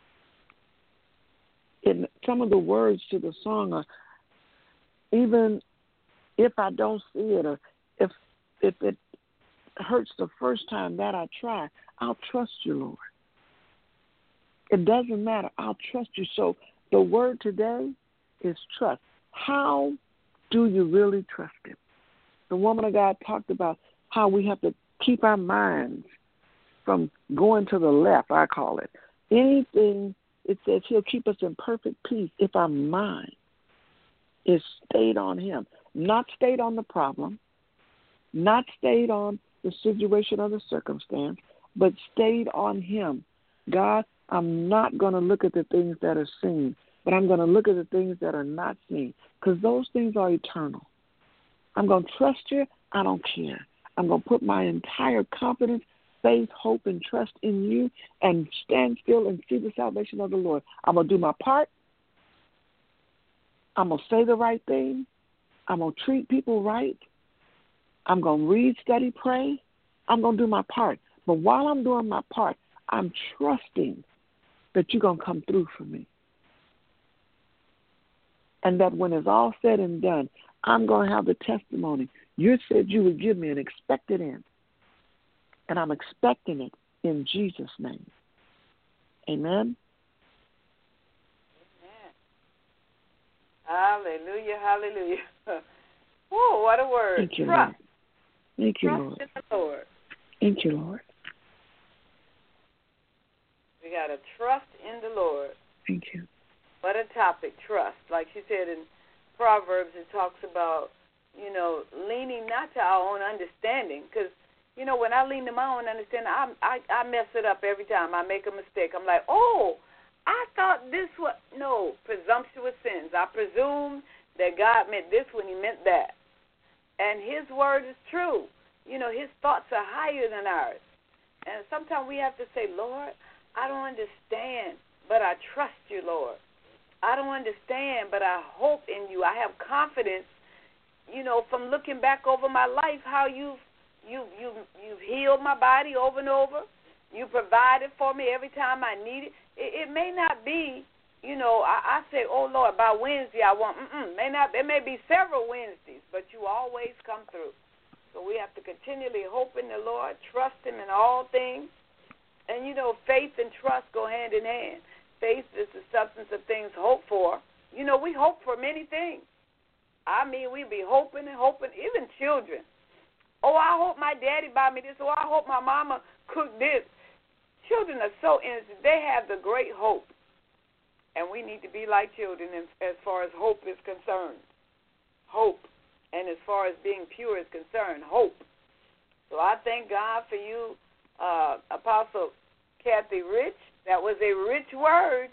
And some of the words to the song are, even if I don't see it, or if it hurts the first time that I try, I'll trust you, Lord. It doesn't matter. I'll trust you. So the word today is trust. How do you really trust him? The woman of God talked about how we have to keep our minds from going to the left, I call it. Anything, it says he'll keep us in perfect peace if our mind is stayed on him. Not stayed on the problem, not stayed on the situation or the circumstance, but stayed on him. God, I'm not going to look at the things that are seen, but I'm going to look at the things that are not seen, because those things are eternal. I'm going to trust you. I don't care. I'm going to put my entire confidence, faith, hope, and trust in you and stand still and see the salvation of the Lord. I'm going to do my part. I'm going to say the right thing. I'm going to treat people right. I'm going to read, study, pray. I'm going to do my part. But while I'm doing my part, I'm trusting that you're going to come through for me. And that when it's all said and done, I'm going to have the testimony. You said you would give me an expected end. And I'm expecting it in Jesus' name. Amen. Hallelujah, hallelujah. Oh, what a word. Thank you, Trust. Lord. Thank you, Trust Lord. in the Lord. Thank you, Lord. We got to trust in the Lord. Thank you. What a topic, trust. Like she said in Proverbs, it talks about, leaning not to our own understanding. Because, when I lean to my own understanding, I mess it up every time. I make a mistake. I'm like, I thought this was, no, presumptuous sins. I presumed that God meant this when he meant that. And his word is true. His thoughts are higher than ours. And sometimes we have to say, Lord, I don't understand, but I trust you, Lord. I don't understand, but I hope in you. I have confidence, from looking back over my life, how you've healed my body over and over. You provided for me every time I need it. It may not be I say, oh, Lord, by Wednesday I want, there may be several Wednesdays, but you always come through. So we have to continually hope in the Lord, trust Him in all things. And, faith and trust go hand in hand. Faith is the substance of things hoped for. We hope for many things. We be hoping and hoping, even children. Oh, I hope my daddy buy me this. Oh, I hope my mama cook this. Children are so innocent. They have the great hope. And we need to be like children as far as hope is concerned. Hope. And as far as being pure is concerned, hope. So I thank God for you, Apostle Kathy Rich. That was a rich word.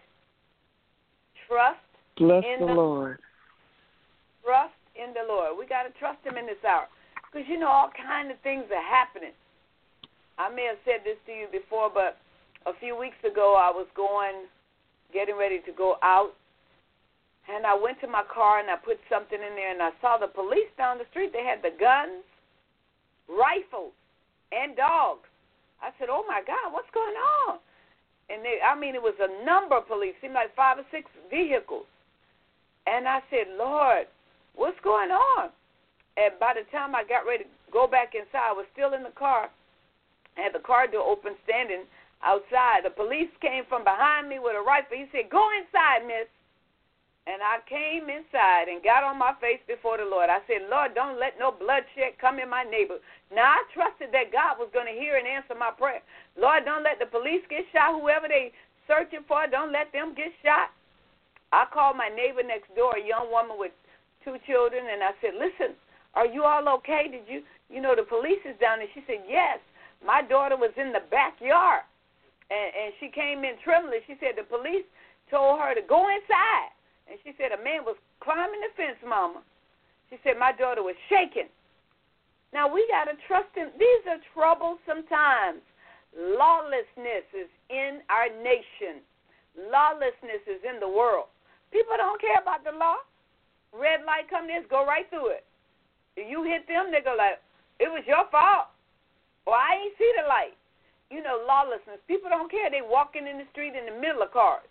Trust Bless in the Lord. Trust in the Lord. We got to trust Him in this hour. Because, all kinds of things are happening. I may have said this to you before, but a few weeks ago I was getting ready to go out, and I went to my car and I put something in there, and I saw the police down the street. They had the guns, rifles, and dogs. I said, oh, my God, what's going on? And it was a number of police, seemed like 5 or 6 vehicles. And I said, Lord, what's going on? And by the time I got ready to go back inside, I was still in the car. I had the car door open, standing outside. The police came from behind me with a rifle. He said, go inside, miss. And I came inside and got on my face before the Lord. I said, Lord, don't let no bloodshed come in my neighborhood. Now, I trusted that God was going to hear and answer my prayer. Lord, don't let the police get shot. Whoever they searching for, don't let them get shot. I called my neighbor next door, a young woman with 2 children, and I said, listen, are you all okay? Did you the police is down there. She said, yes. My daughter was in the backyard, and she came in trembling. She said the police told her to go inside. And she said a man was climbing the fence, Mama. She said my daughter was shaking. Now, we got to trust Him. These are troublesome times. Lawlessness is in our nation. Lawlessness is in the world. People don't care about the law. Red light come there, go right through it. If you hit them, they go like, it was your fault. Or I ain't see the light. Lawlessness. People don't care. They walking in the street in the middle of cars.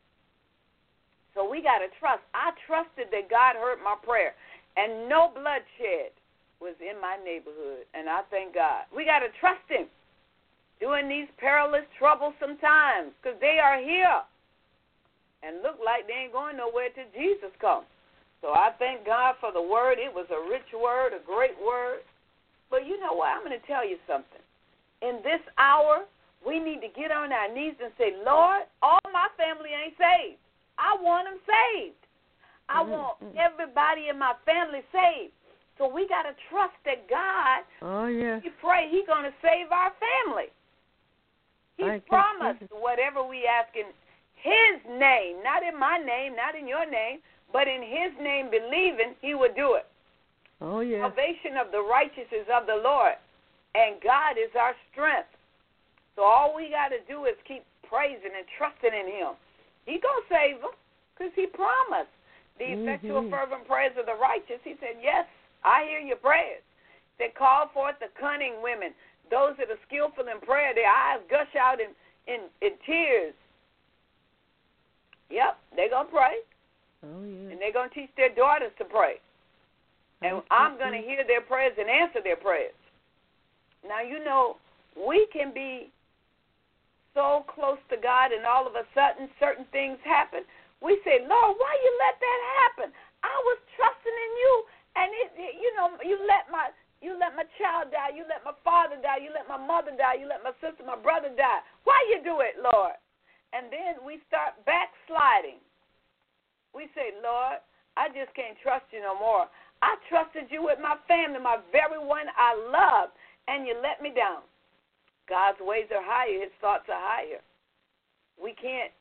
So we got to trust. I trusted that God heard my prayer, and no bloodshed was in my neighborhood, and I thank God. We got to trust Him during these perilous, troublesome times, because they are here and look like they ain't going nowhere till Jesus comes. So I thank God for the word. It was a rich word, a great word. But you know what? I'm going to tell you something. In this hour, we need to get on our knees and say, Lord, all my family ain't saved. I want them saved. I want everybody in my family saved. So we got to trust that God, we pray He's going to save our family. He promised whatever we ask in His name, not in my name, not in your name, but in His name, believing He would do it. Oh, yeah. Salvation of the righteous is of the Lord, and God is our strength. So all we got to do is keep praising and trusting in Him. He's going to save them because He promised. The effectual, fervent prayers of the righteous, He said, yes, I hear your prayers. They call forth the cunning women, those that are skillful in prayer. Their eyes gush out in tears. Yep, they're going to pray. Oh, yeah. And they're going to teach their daughters to pray. And I'm going to hear their prayers and answer their prayers. Now, we can be so close to God, and all of a sudden certain things happen. We say, Lord, why you let that happen? I was trusting in you, and you let my child die, you let my father die, you let my mother die, you let my sister, my brother die. Why you do it, Lord? And then we start backsliding. We say, Lord, I just can't trust you no more. I trusted you with my family, my very one I love, and you let me down. God's ways are higher. His thoughts are higher. We can't,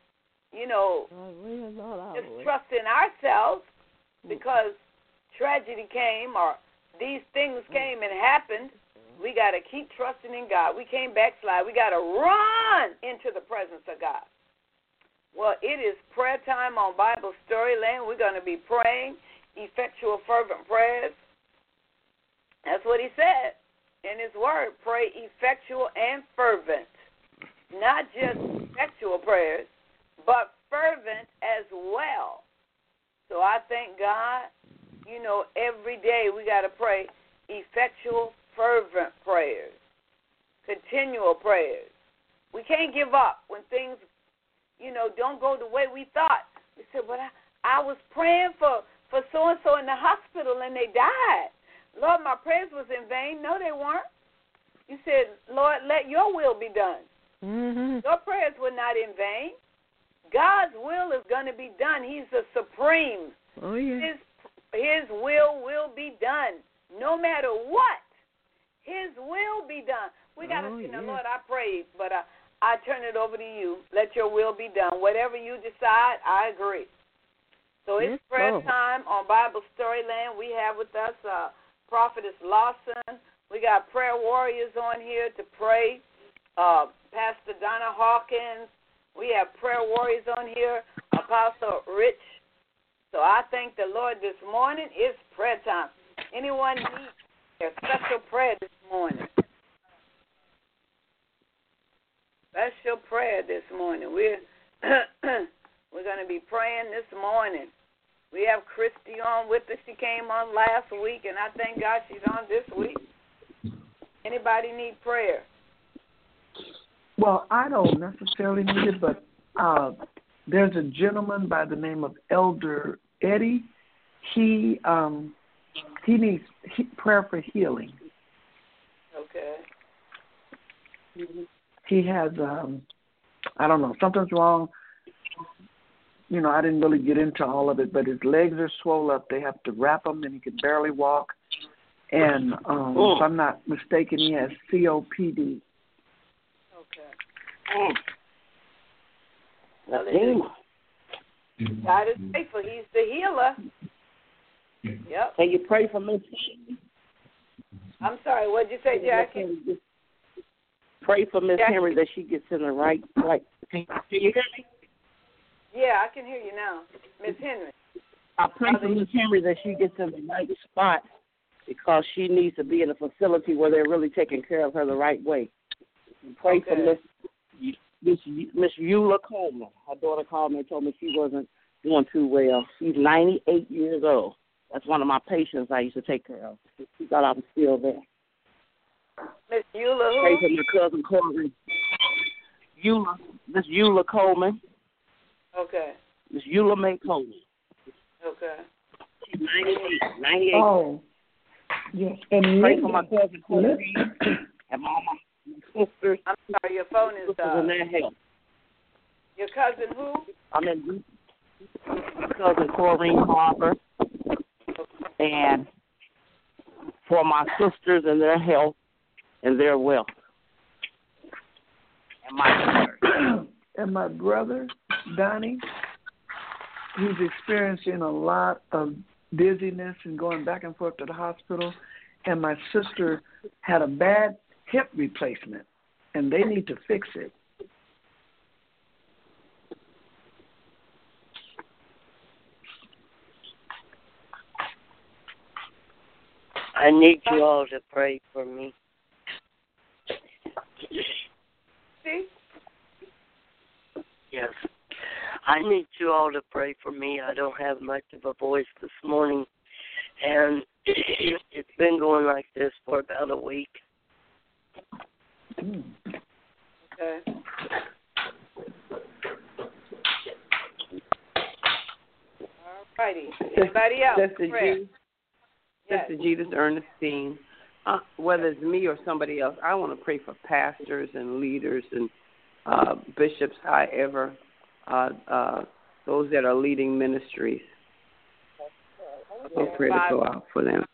just trust in ourselves because tragedy came or these things came and happened. We got to keep trusting in God. We can't backslide. We got to run into the presence of God. Well, it is prayer time on Bible Storyland. We're going to be praying effectual, fervent prayers. That's what He said in His word. Pray effectual and fervent. Not just effectual prayers, but fervent as well. So I thank God, every day we got to pray effectual, fervent prayers, continual prayers. We can't give up when things, don't go the way we thought. We said, but I was praying for so-and-so in the hospital and they died. Lord, my prayers was in vain. No, they weren't. You said, Lord, let your will be done. Mm-hmm. Your prayers were not in vain. God's will is going to be done. He's the supreme. Oh, yeah. His will be done. No matter what, His will be done. We got to say, Lord, I prayed, but I turn it over to you. Let your will be done. Whatever you decide, I agree. So it's prayer time on Bible Storyland. We have with us Prophetess Lawson. We got prayer warriors on here to pray. Pastor Donna Hawkins. We have prayer warriors on here. Apostle Rich. So I thank the Lord this morning. It's prayer time. Anyone need a special prayer this morning? Special prayer this morning. We're going to be praying this morning. We have Christy on with us. She came on last week, and I thank God she's on this week. Anybody need prayer? Well, I don't necessarily need it, but there's a gentleman by the name of Elder Eddie. He needs prayer for healing. Okay. He has, I don't know, something's wrong. I didn't really get into all of it, but his legs are swollen up. They have to wrap him, and he can barely walk. And if I'm not mistaken, he has COPD. Okay. God is faithful. He's the healer. Yep. Can you pray for Miss Henry? I'm sorry, what did you say, Jackie? Pray for Miss Henry that she gets in the right place. Can you hear me? Yeah, I can hear you now. Miss Henry. I pray for Miss Henry that she gets in the right spot because she needs to be in a facility where they're really taking care of her the right way. And pray for Miss Eula Coleman. Her daughter called me and told me she wasn't doing too well. She's 98 years old. That's one of my patients I used to take care of. She thought I was still there. Miss Eula who? Pray for my cousin Corey. Miss Eula Coleman. Okay. Miss Eula May Coleman. Okay. She's 98. Oh. Yes. And pray for my cousin Corey and my sisters. I'm sorry, your phone is in their health. Your cousin who? I'm in my cousin Corrine Harper. And for my sisters and their health and their wealth. And my brother. And my brother, Donnie, he's experiencing a lot of dizziness and going back and forth to the hospital. And my sister had a bad hip replacement, and they need to fix it. I need you all to pray for me. See? Yes. I need you all to pray for me. I don't have much of a voice this morning, and it's been going like this for about a week. Okay. All righty. Anybody else? Sister G, this is Ernestine. Whether it's me or somebody else, I want to pray for pastors and leaders and bishops, however, those that are leading ministries. I'll pray to go out for them.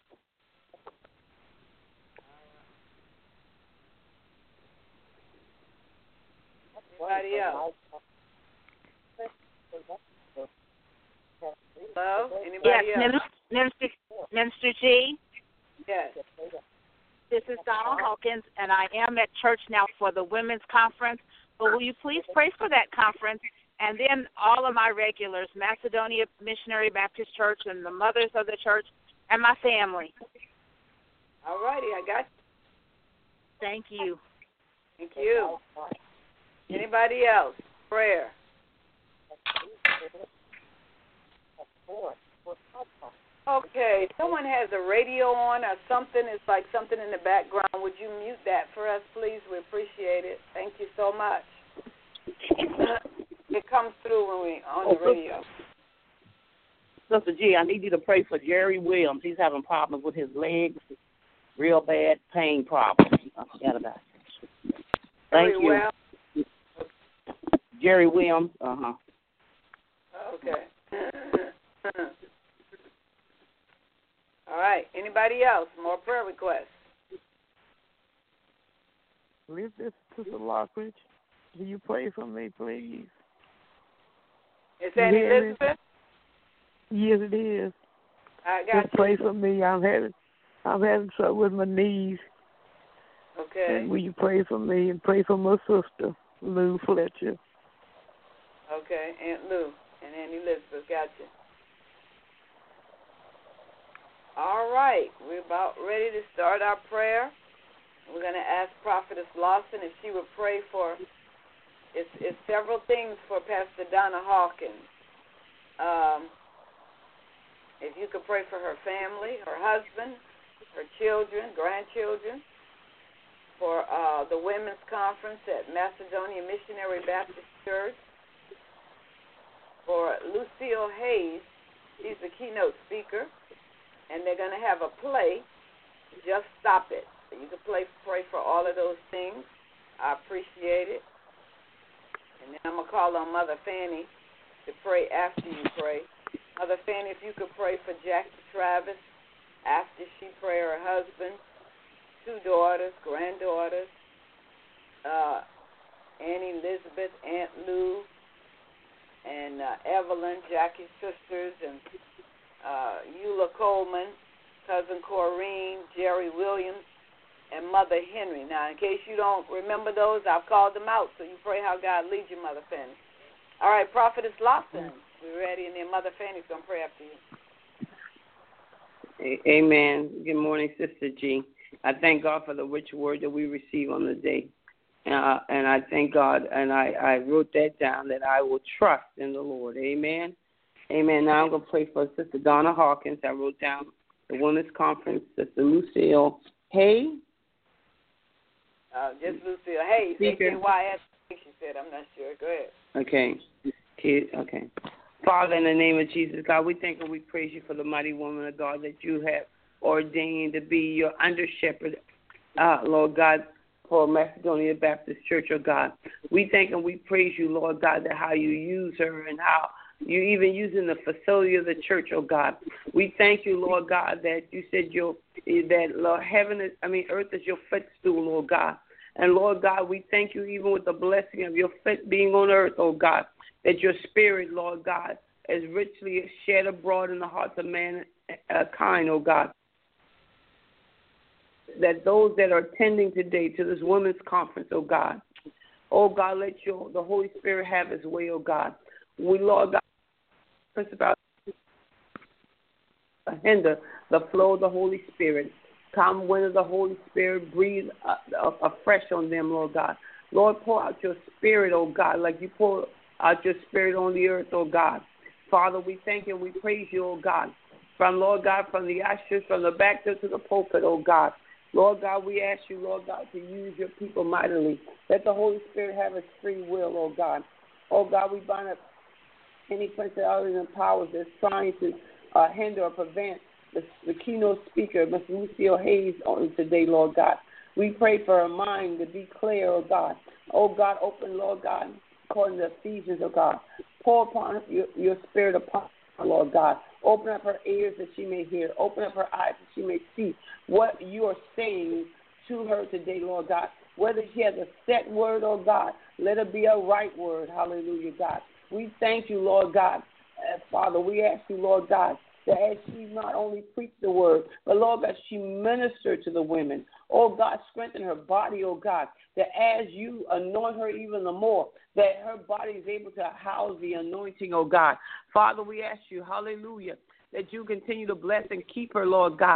Anybody else? Hello? Anybody else? Minister G. Yes. This is Donald Hawkins, and I am at church now for the women's conference. But will you please pray for that conference? And then all of my regulars, Macedonia Missionary Baptist Church and the mothers of the church and my family. All righty, I got you. Thank you. Thank you. Anybody else? Prayer. Okay, someone has a radio on or something. It's like something in the background. Would you mute that for us, please? We appreciate it. Thank you so much. It comes through when we're on the radio. Sister G, I need you to pray for Jerry Williams. He's having problems with his legs, real bad pain problems. I forgot about it. Thank you. Well. Jerry Williams, uh-huh. Okay. All right. Anybody else? More prayer requests? This is Sister Lockridge. Can you pray for me, please? Is that Elizabeth? Yes, it is. I got Just pray for me. I'm having trouble with my knees. Okay. And will you pray for me and pray for my sister, Lou Fletcher? Okay, Aunt Lou and Aunt Elizabeth, gotcha. All right, we're about ready to start our prayer. We're going to ask Prophetess Lawson if she would pray for, it's several things for Pastor Donna Hawkins. If you could pray for her family, her husband, her children, grandchildren, for the women's conference at Macedonia Missionary Baptist Church, for Lucille Hayes, she's the keynote speaker, and they're going to have a play, Just Stop It. So you can pray for all of those things. I appreciate it. And then I'm going to call on Mother Fanny to pray after you pray. Mother Fanny, if you could pray for Jackie Travis after she pray her husband, 2 daughters, granddaughters, Annie Elizabeth, Aunt Lou, and Evelyn, Jackie's sisters, and Eula Coleman, Cousin Corrine, Jerry Williams, and Mother Henry. Now, in case you don't remember those, I've called them out, so you pray how God leads you, Mother Fanny. All right, Prophetess Lawson, we're ready, and then Mother Fanny's going to pray after you. Amen. Good morning, Sister G. I thank God for the rich word that we receive on the day. And I thank God, and I wrote that down, that I will trust in the Lord. Amen. Amen. Now I'm going to pray for Sister Donna Hawkins. I wrote down the women's conference, Sister Lucille Hay. Just Lucille Hay. H-A-Y-S, I think she said. I'm not sure. Go ahead. Okay. Father, in the name of Jesus, God, we thank and we praise you for the mighty woman of God that you have ordained to be your under shepherd, Lord God, for Macedonia Baptist Church, oh God. We thank and we praise you, Lord God, that how you use her and how you even using the facility of the church, oh God. We thank you, Lord God, that you said that Lord earth is your footstool, Lord God. And Lord God, we thank you even with the blessing of your foot being on earth, oh God, that your spirit, Lord God, is richly shed abroad in the hearts of mankind, oh God. That those that are attending today to this women's conference, oh God, let the Holy Spirit have his way, oh God. We, Lord God, about hinder the flow of the Holy Spirit. Come, wind of the Holy Spirit, breathe afresh on them, Lord God. Lord, pour out your spirit, oh God, like you pour out your spirit on the earth, oh God. Father, we thank you and we praise you, oh God. From, Lord God, from the ashes, from the back to the pulpit, oh God. Lord God, we ask you, Lord God, to use your people mightily. Let the Holy Spirit have its free will, oh God. Oh God, we bind up any principalities and powers that's trying to hinder or prevent the keynote speaker, Ms. Lucille Hayes, on today, Lord God. We pray for her mind to be clear, oh God. Oh God, open, Lord God, according to Ephesians, oh God. Pour upon your spirit upon her, Lord God. Open up her ears that she may hear. Open up her eyes that she may see what you are saying to her today, Lord God. Whether she has a set word, oh God, let it be a right word. Hallelujah, God. We thank you, Lord God. Father, we ask you, Lord God, that as she not only preached the word, but, Lord God, she ministered to the women. Oh, God, strengthen her body, oh, God, that as you anoint her even the more, that her body is able to house the anointing, oh, God. Father, we ask you, hallelujah, that you continue to bless and keep her, Lord God.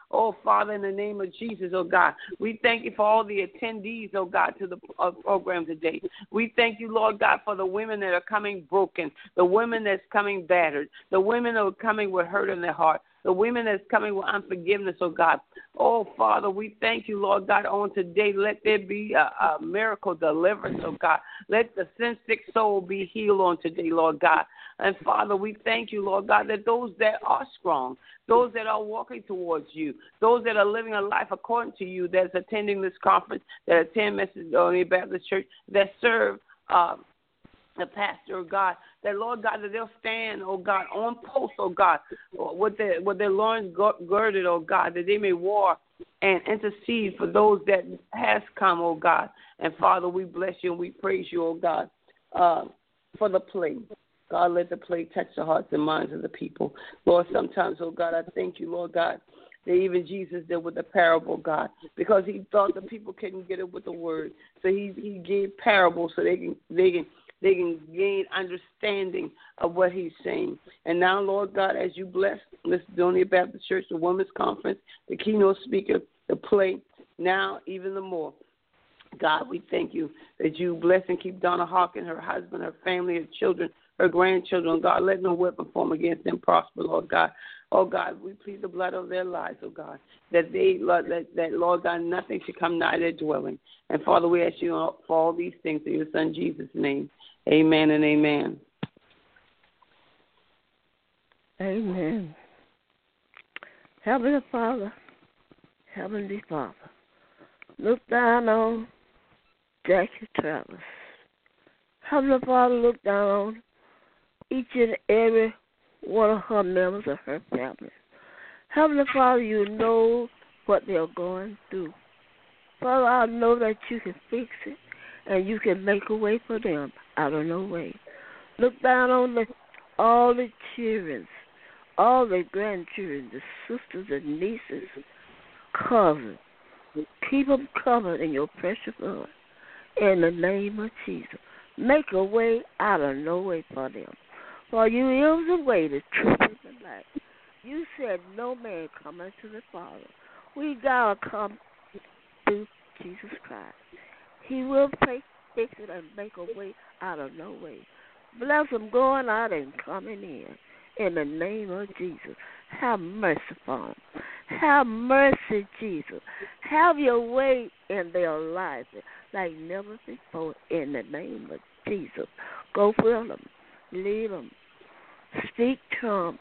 Oh, Father, in the name of Jesus, oh God, we thank you for all the attendees, oh God, to the program today. We thank you, Lord God, for the women that are coming broken, the women that's coming battered, the women that are coming with hurt in their heart, the women that's coming with unforgiveness, oh God. Oh, Father, we thank you, Lord God, on today. Let there be a miracle deliverance, oh God. Let the sin-sick soul be healed on today, Lord God. And, Father, we thank you, Lord God, that those that are strong, those that are walking towards you, those that are living a life according to you, that's attending this conference, that attend Macedonia Baptist Church, that serve the pastor, oh God, that, Lord God, that they'll stand, oh God, on post, oh God, with their loins girded, oh God, that they may war and intercede for those that has come, oh God. And, Father, we bless you and we praise you, oh God, for the plague. God, let the plague touch the hearts and minds of the people. Lord, sometimes, oh God, I thank you, Lord God, that even Jesus did with the parable, God, because he thought the people couldn't get it with the word. So he gave parables so they can gain understanding of what he's saying. And now, Lord God, as you bless Macedonia Baptist Church, the Women's Conference, the keynote speaker, the play, now even the more. God, we thank you that you bless and keep Donna Hawkins, her husband, her family, her children, her grandchildren. God, let no weapon form against them prosper, Lord God. Oh, God, we plead the blood of their lives, oh, God, that Lord God, nothing should come nigh their dwelling. And, Father, we ask you for all these things in your Son Jesus' name. Amen and amen. Amen. Heavenly Father, look down on Jackie Travis. Heavenly Father, look down on each and every one of her members of her family. Heavenly Father, you know what they're going through. Father, I know that you can fix it and you can make a way for them out of no way. Look down on all the children, all the grandchildren, the sisters and nieces, cousins. Keep them covered in your precious blood. In the name of Jesus. Make a way out of no way for them. For you is the way, the truth, and the life. You said no man come unto the Father. We got to come through Jesus Christ. He will fix it and make a way out of no way. Bless them going out and coming in the name of Jesus. Have mercy upon them. Have mercy, Jesus. Have your way in their lives like never before in the name of Jesus. Go with them. Lead them. Speak to them.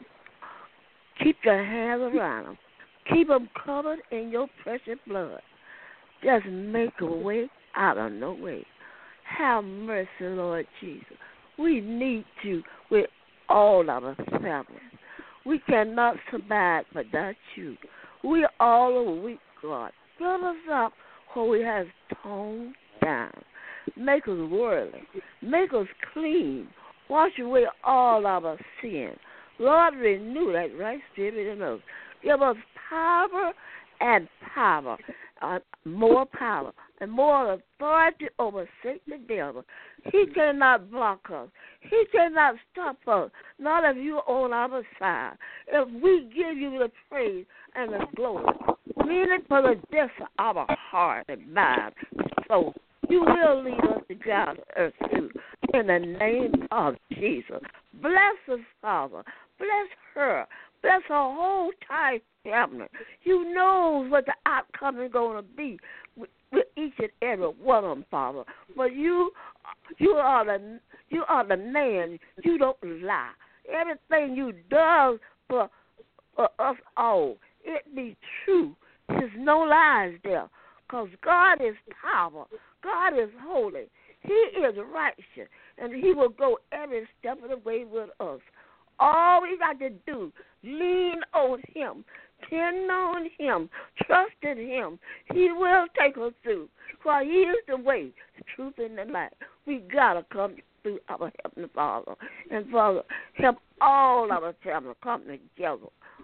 Keep your hands around them. Keep them covered in your precious blood. Just make a way out of no way. Have mercy, Lord Jesus. We need you with all our families. We cannot survive without you. We all are weak, God. Fill us up where we have toned down. Make us worthy. Make us clean. Wash away all our sin. Lord, renew that right spirit in us. Give us power and power, more power, and more authority over Satan the devil. He cannot block us. He cannot stop us, not if you're on our side. If we give you the praise and the glory, mean it for the depths of our heart and mind. So you will lead us to God earth too. In the name of Jesus. Bless us, Father. Bless her. Bless her whole entire family. You know what the outcome is going to be with each and every one of them, Father. But you are the man. You don't lie. Everything you do for us all, it be true. There's no lies there. Because God is power. God is holy. He is righteous. And he will go every step of the way with us. All we got to do, lean on him, depend on him, trust in him. He will take us through. For he is the way, the truth, and the life. We got to come through our Heavenly Father. And Father, help all our family come together.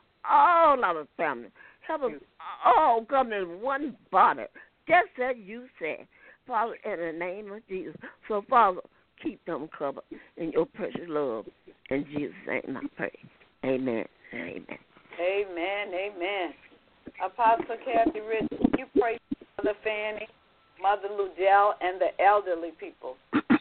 All our family. Help us all come in one body. Just as you said, Father, in the name of Jesus. So, Father, keep them covered in your precious love. In Jesus' name I pray. Amen. Amen. Amen. Amen. Apostle Kathy Rich, you pray for Mother Fanny, Mother Ludell, and the elderly people.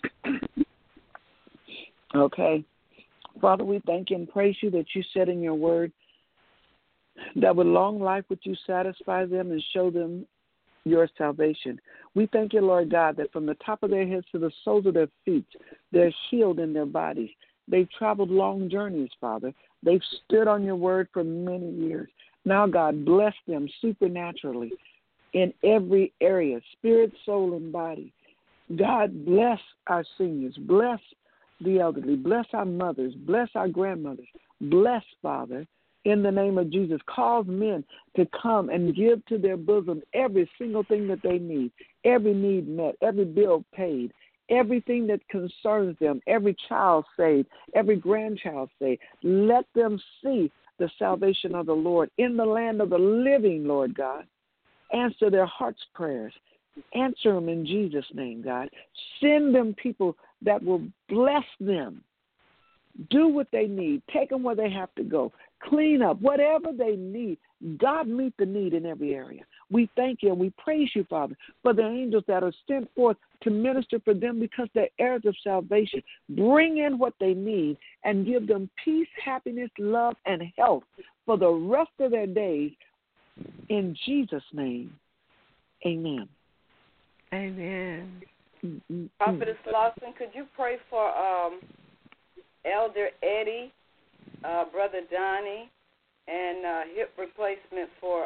Okay. Father, we thank you and praise you that you said in your word that with long life would you satisfy them and show them your salvation. We thank you, Lord God, that from the top of their heads to the soles of their feet, they're healed in their bodies. They've traveled long journeys, Father. They've stood on your word for many years. Now, God, bless them supernaturally in every area, spirit, soul, and body. God, bless our seniors. Bless the elderly. Bless our mothers. Bless our grandmothers. Bless, Father, in the name of Jesus. Cause men to come and give to their bosom every single thing that they need, every need met, every bill paid, everything that concerns them, every child saved, every grandchild saved. Let them see the salvation of the Lord in the land of the living, Lord God. Answer their hearts' prayers. Answer them in Jesus' name, God. Send them people that will bless them. Do what they need. Take them where they have to go. Clean up. Whatever they need, God meet the need in every area. We thank you and we praise you, Father, for the angels that are sent forth to minister for them because they're heirs of salvation. Bring in what they need and give them peace, happiness, love, and health for the rest of their days. In Jesus' name, amen. Amen. Prophetess Lawson, could you pray for Elder Eddie, Brother Donnie, and hip replacement for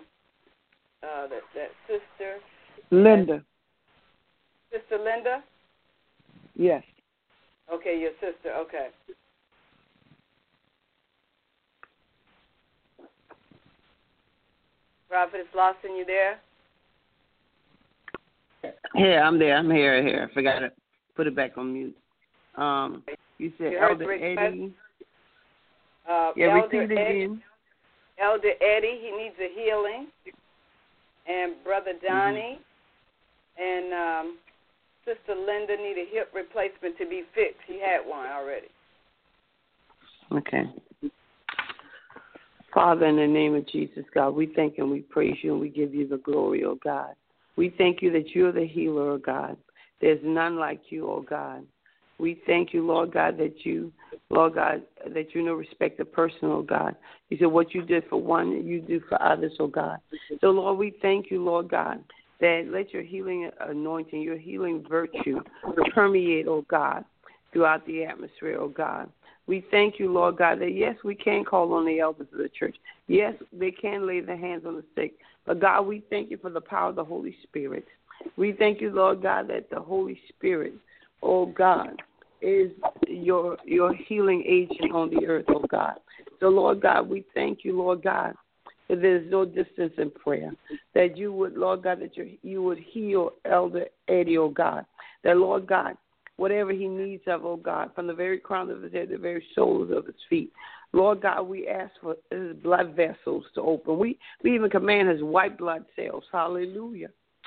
that sister? Linda. Sister Linda? Yes. Okay, your sister, okay. Prophetess Lawson, you there? Yeah, I'm there. I'm here. I forgot to put it back on mute. You said Elder Eddie. Elder repeat it again. Elder Eddie, he needs a healing. And Brother Donnie and Sister Linda need a hip replacement to be fixed. He had one already. Okay. Father, in the name of Jesus, God, we thank and we praise you and we give you the glory, oh God. We thank you that you're the healer, oh God. There's none like you, oh God. We thank you, Lord God, that you no respect the person, oh God. You said what you did for one, you do for others, oh God. So, Lord, we thank you, Lord God, that let your healing anointing, your healing virtue permeate, oh God, throughout the atmosphere, oh God. We thank you, Lord God, that yes, we can call on the elders of the church. Yes, they can lay their hands on the sick. But God, we thank you for the power of the Holy Spirit. We thank you, Lord God, that the Holy Spirit, oh God, is your healing agent on the earth, oh God. So, Lord God, we thank you, Lord God, that there's no distance in prayer. That you would, Lord God, that you would heal Elder Eddie, oh God. That, Lord God, whatever he needs of, oh God, from the very crown of his head to the very soles of his feet. Lord God, we ask for his blood vessels to open. We even command his white blood cells, hallelujah.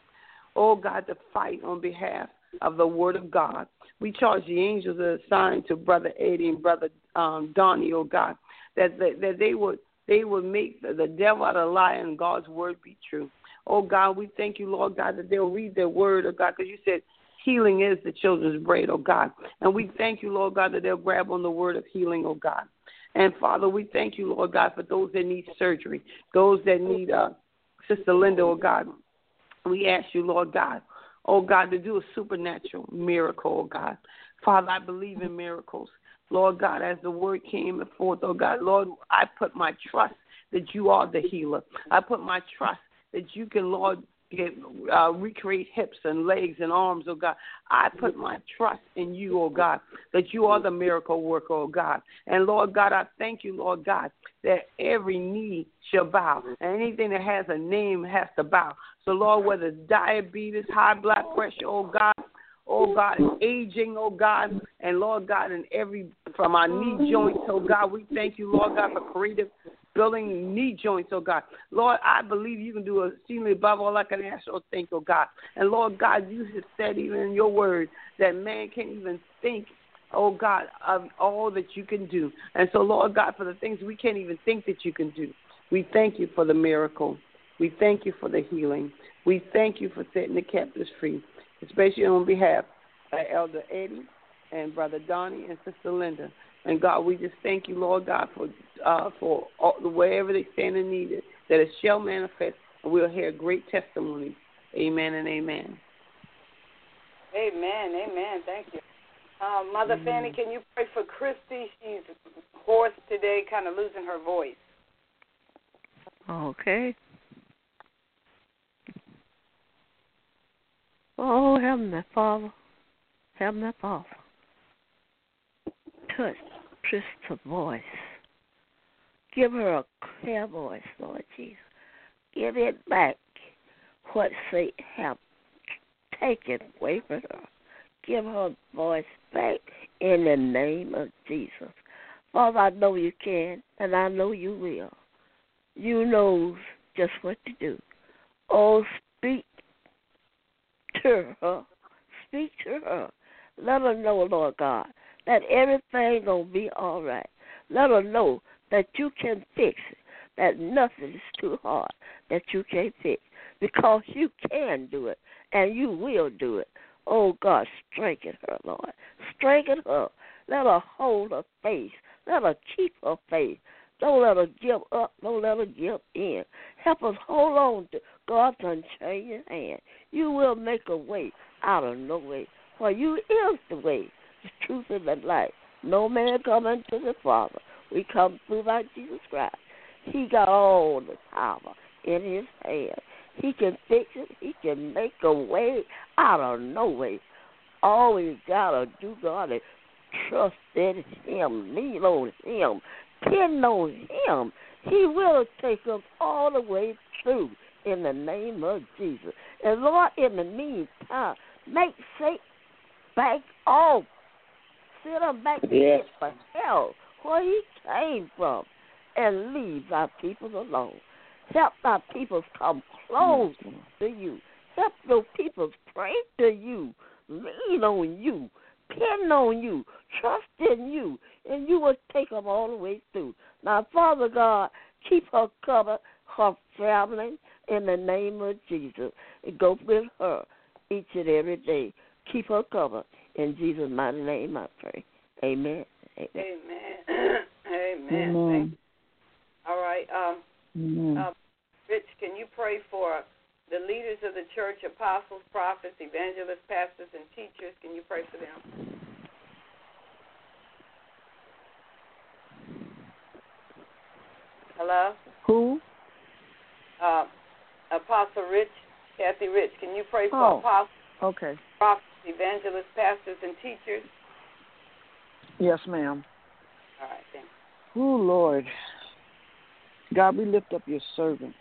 Oh God, to fight on behalf of the word of God. We charge the angels that are assigned to Brother Eddie and Brother Donnie, oh God, that they would make the devil out of a lie and God's word be true. Oh God, we thank you, Lord God, that they'll read their word, oh God, because you said healing is the children's bread, oh God. And we thank you, Lord God, that they'll grab on the word of healing, oh God. And, Father, we thank you, Lord God, for those that need surgery, those that need Sister Linda, oh God. We ask you, Lord God, oh God, to do a supernatural miracle, oh God. Father, I believe in miracles. Lord God, as the word came forth, oh God, Lord, I put my trust that you are the healer. I put my trust that you can, Lord, recreate hips and legs and arms, oh God. I put my trust in you, oh God, that you are the miracle worker, oh God. And Lord God, I thank you, Lord God, that every knee shall bow and anything that has a name has to bow. So Lord, whether it's diabetes, high blood pressure, oh God, aging, oh God, and Lord God, in from our knee joints, oh God, we thank you, Lord God, for creative building knee joints, oh God. Lord, I believe you can do exceedingly above all I can ask or think, oh God. And Lord God, you have said even in your word that man can't even think, oh God, of all that you can do. And so, Lord God, for the things we can't even think that you can do, we thank you for the miracle. We thank you for the healing. We thank you for setting the captives free, especially on behalf of Elder Eddie and Brother Donnie and Sister Linda. And God, we just thank you, Lord God, for all, wherever they stand in need, that it shall manifest, and we'll hear great testimonies. Amen and amen. Amen, amen. Thank you. Mother Fanny, can you pray for Christy? She's hoarse today, kind of losing her voice. Okay. Oh, Heavenly Father, touch Krista's voice. Give her a clear voice, Lord Jesus. Give it back what Satan have taken away from her. Give her voice back in the name of Jesus. Father, I know you can, and I know you will. You know just what to do. Oh, speak to her. Speak to her. Let her know, Lord God, that everything going to be all right. Let her know that you can fix it, that nothing is too hard that you can't fix, because you can do it, and you will do it. Oh, God, strengthen her, Lord. Strengthen her. Let her hold her faith. Let her keep her faith. Don't let her give up. Don't let her give in. Help us hold on to God's unchanging hand. You will make a way out of no way, for you is the way, the truth, and the light. No man come unto the Father. We come through by Jesus Christ. He got all the power in his hand. He can fix it. He can make a way out of no way. All we got to do, God, is trust in him, lean on him, depend on him. He will take us all the way through in the name of Jesus. And Lord, in the meantime, make Satan back off. Send him back to for hell where he came from, and leave our people alone. Help our people come close to you. Help those people pray to you, lean on you, depend on you, trust in you, and you will take them all the way through. Now, Father God, keep her covered, her family, in the name of Jesus. And go with her each and every day. Keep her covered. In Jesus' mighty name I pray. Amen. Amen. Amen. Amen. All right. Rich, can you pray for the leaders of the church, apostles, prophets, evangelists, pastors, and teachers? Can you pray for them? Hello? Who? Apostle Rich, Kathy Rich. Can you pray for apostles, prophets, evangelists, pastors, and teachers? Yes, ma'am. All right, thanks. Oh, Lord. God, we lift up your servants.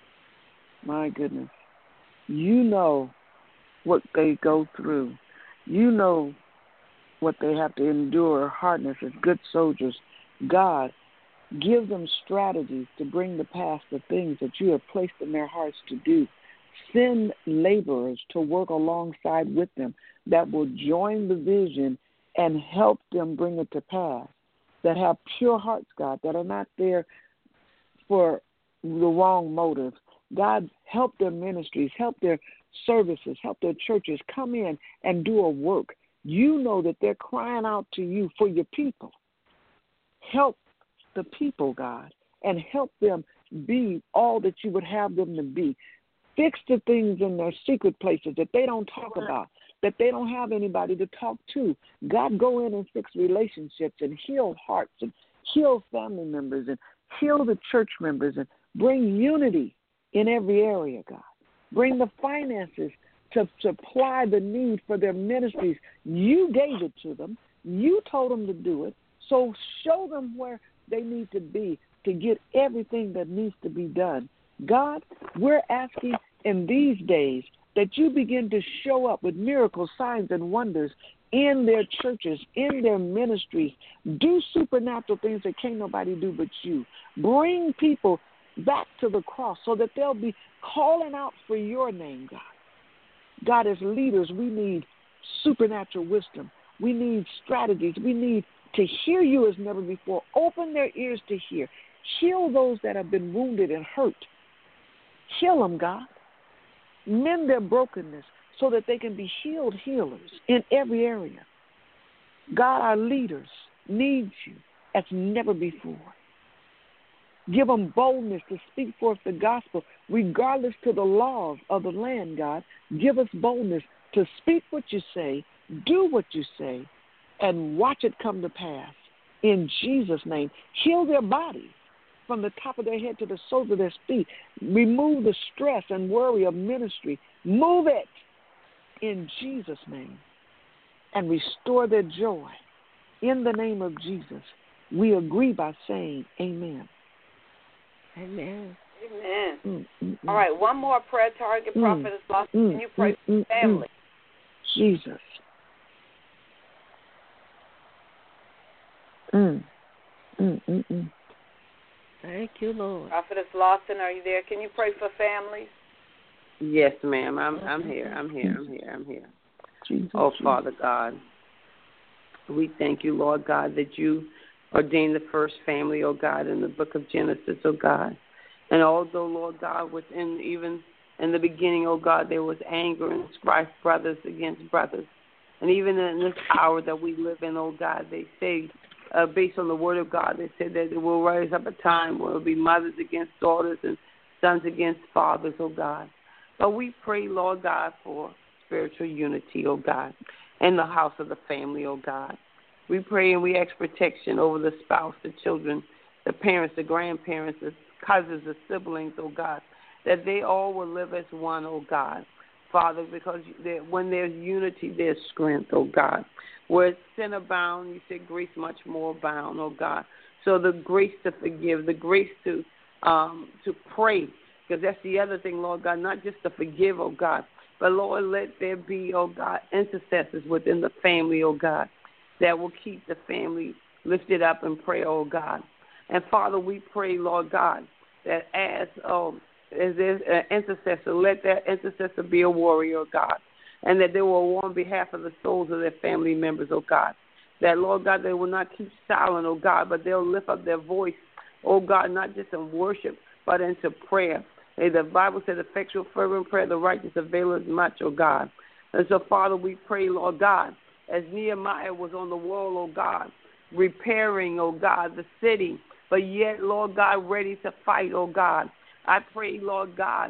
My goodness. You know what they go through. You know what they have to endure, hardness as good soldiers. God, give them strategies to bring to pass the things that you have placed in their hearts to do. Send laborers to work alongside with them that will join the vision and help them bring it to pass, that have pure hearts, God, that are not there for the wrong motives. God, help their ministries, help their services, help their churches come in and do a work. You know that they're crying out to you for your people. Help the people, God, and help them be all that you would have them to be. Fix the things in their secret places that they don't talk about, that they don't have anybody to talk to. God, go in and fix relationships and heal hearts and heal family members and heal the church members and bring unity in every area, God. Bring the finances to supply the need for their ministries. You gave it to them. You told them to do it. So show them where they need to be to get everything that needs to be done. God, we're asking in these days that you begin to show up with miracles, signs, and wonders in their churches, in their ministries. Do supernatural things that can't nobody do but you. Bring people back to the cross so that they'll be calling out for your name, God. God, as leaders, we need supernatural wisdom. We need strategies. We need to hear you as never before. Open their ears to hear. Heal those that have been wounded and hurt. Heal them, God. Mend their brokenness so that they can be healed healers in every area. God, our leaders need you as never before. Give them boldness to speak forth the gospel, regardless to the laws of the land, God. Give us boldness to speak what you say, do what you say, and watch it come to pass. In Jesus' name, heal their bodies from the top of their head to the soles of their feet. Remove the stress and worry of ministry. Move it in Jesus' name and restore their joy. In the name of Jesus, we agree by saying amen. Amen. Amen. All right, one more prayer target, Prophetess Lawson. Can you pray for family? Jesus. Thank you, Lord. Prophetess Lawson, are you there? Can you pray for families? Yes, ma'am. I'm here. Jesus, oh, Father God, we thank you, Lord God, that you ordained the first family, oh God, in the book of Genesis, oh God. And although, Lord God, even in the beginning, oh God, there was anger and strife, brothers against brothers. And even in this hour that we live in, oh God, they say, based on the word of God, they said that it will rise up a time where it will be mothers against daughters and sons against fathers, oh God. But we pray, Lord God, for spiritual unity, oh God, in the house of the family, oh God. We pray and we ask protection over the spouse, the children, the parents, the grandparents, the cousins, the siblings, oh God, that they all will live as one, oh God. Father, because when there's unity, there's strength, oh God. Where sin abound, you said grace much more abound, oh God. So the grace to forgive, the grace to pray, because that's the other thing, Lord God, not just to forgive, oh God, but Lord, let there be, oh God, intercessors within the family, oh God, that will keep the family lifted up in prayer, oh God. And Father, we pray, Lord God, that as there's an intercessor, let that intercessor be a warrior, oh God, and that they will war on behalf of the souls of their family members, oh God. That, Lord God, they will not keep silent, oh God, but they'll lift up their voice, oh God, not just in worship, but into prayer. And the Bible says, effectual fervent prayer, the righteous availeth much, oh God. And so, Father, we pray, Lord God, as Nehemiah was on the wall, oh God, repairing, oh God, the city, but yet, Lord God, ready to fight, oh God. I pray, Lord God,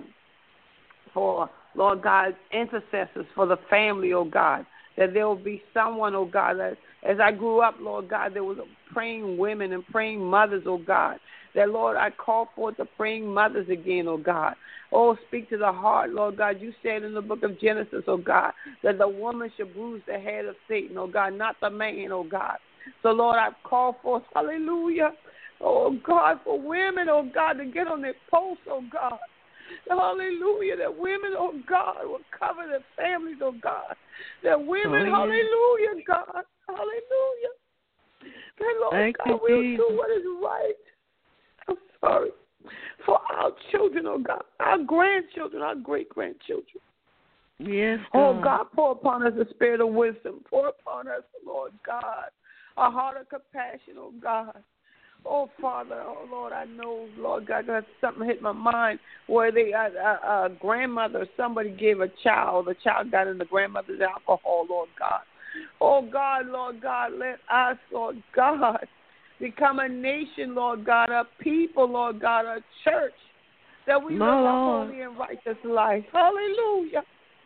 for, Lord God, intercessors for the family, oh God, that there will be someone, oh God, that as I grew up, Lord God, there was praying women and praying mothers, oh God, that, Lord, I call forth the praying mothers again, oh God. Oh, speak to the heart, Lord God. You said in the book of Genesis, oh God, that the woman should bruise the head of Satan, oh God, not the man, oh God. So, Lord, I call forth, hallelujah, oh God, for women, oh God, to get on their posts, oh God. Hallelujah, that women, oh God, will cover their families, oh God. That women, hallelujah, God, hallelujah. That, Lord God, we'll do what is right. I'm sorry. For our children, oh God, our grandchildren, our great-grandchildren. Yes, God. Oh God, pour upon us the spirit of wisdom. Pour upon us, Lord God, a heart of compassion, oh God. Oh, Father, oh, Lord, I know, Lord God, something hit my mind where a grandmother or somebody gave a child. The child got in the grandmother's alcohol, Lord God. Oh, God, Lord God, let us, Lord God, become a nation, Lord God, a people, Lord God, a church, that we live a holy and righteous life. Hallelujah.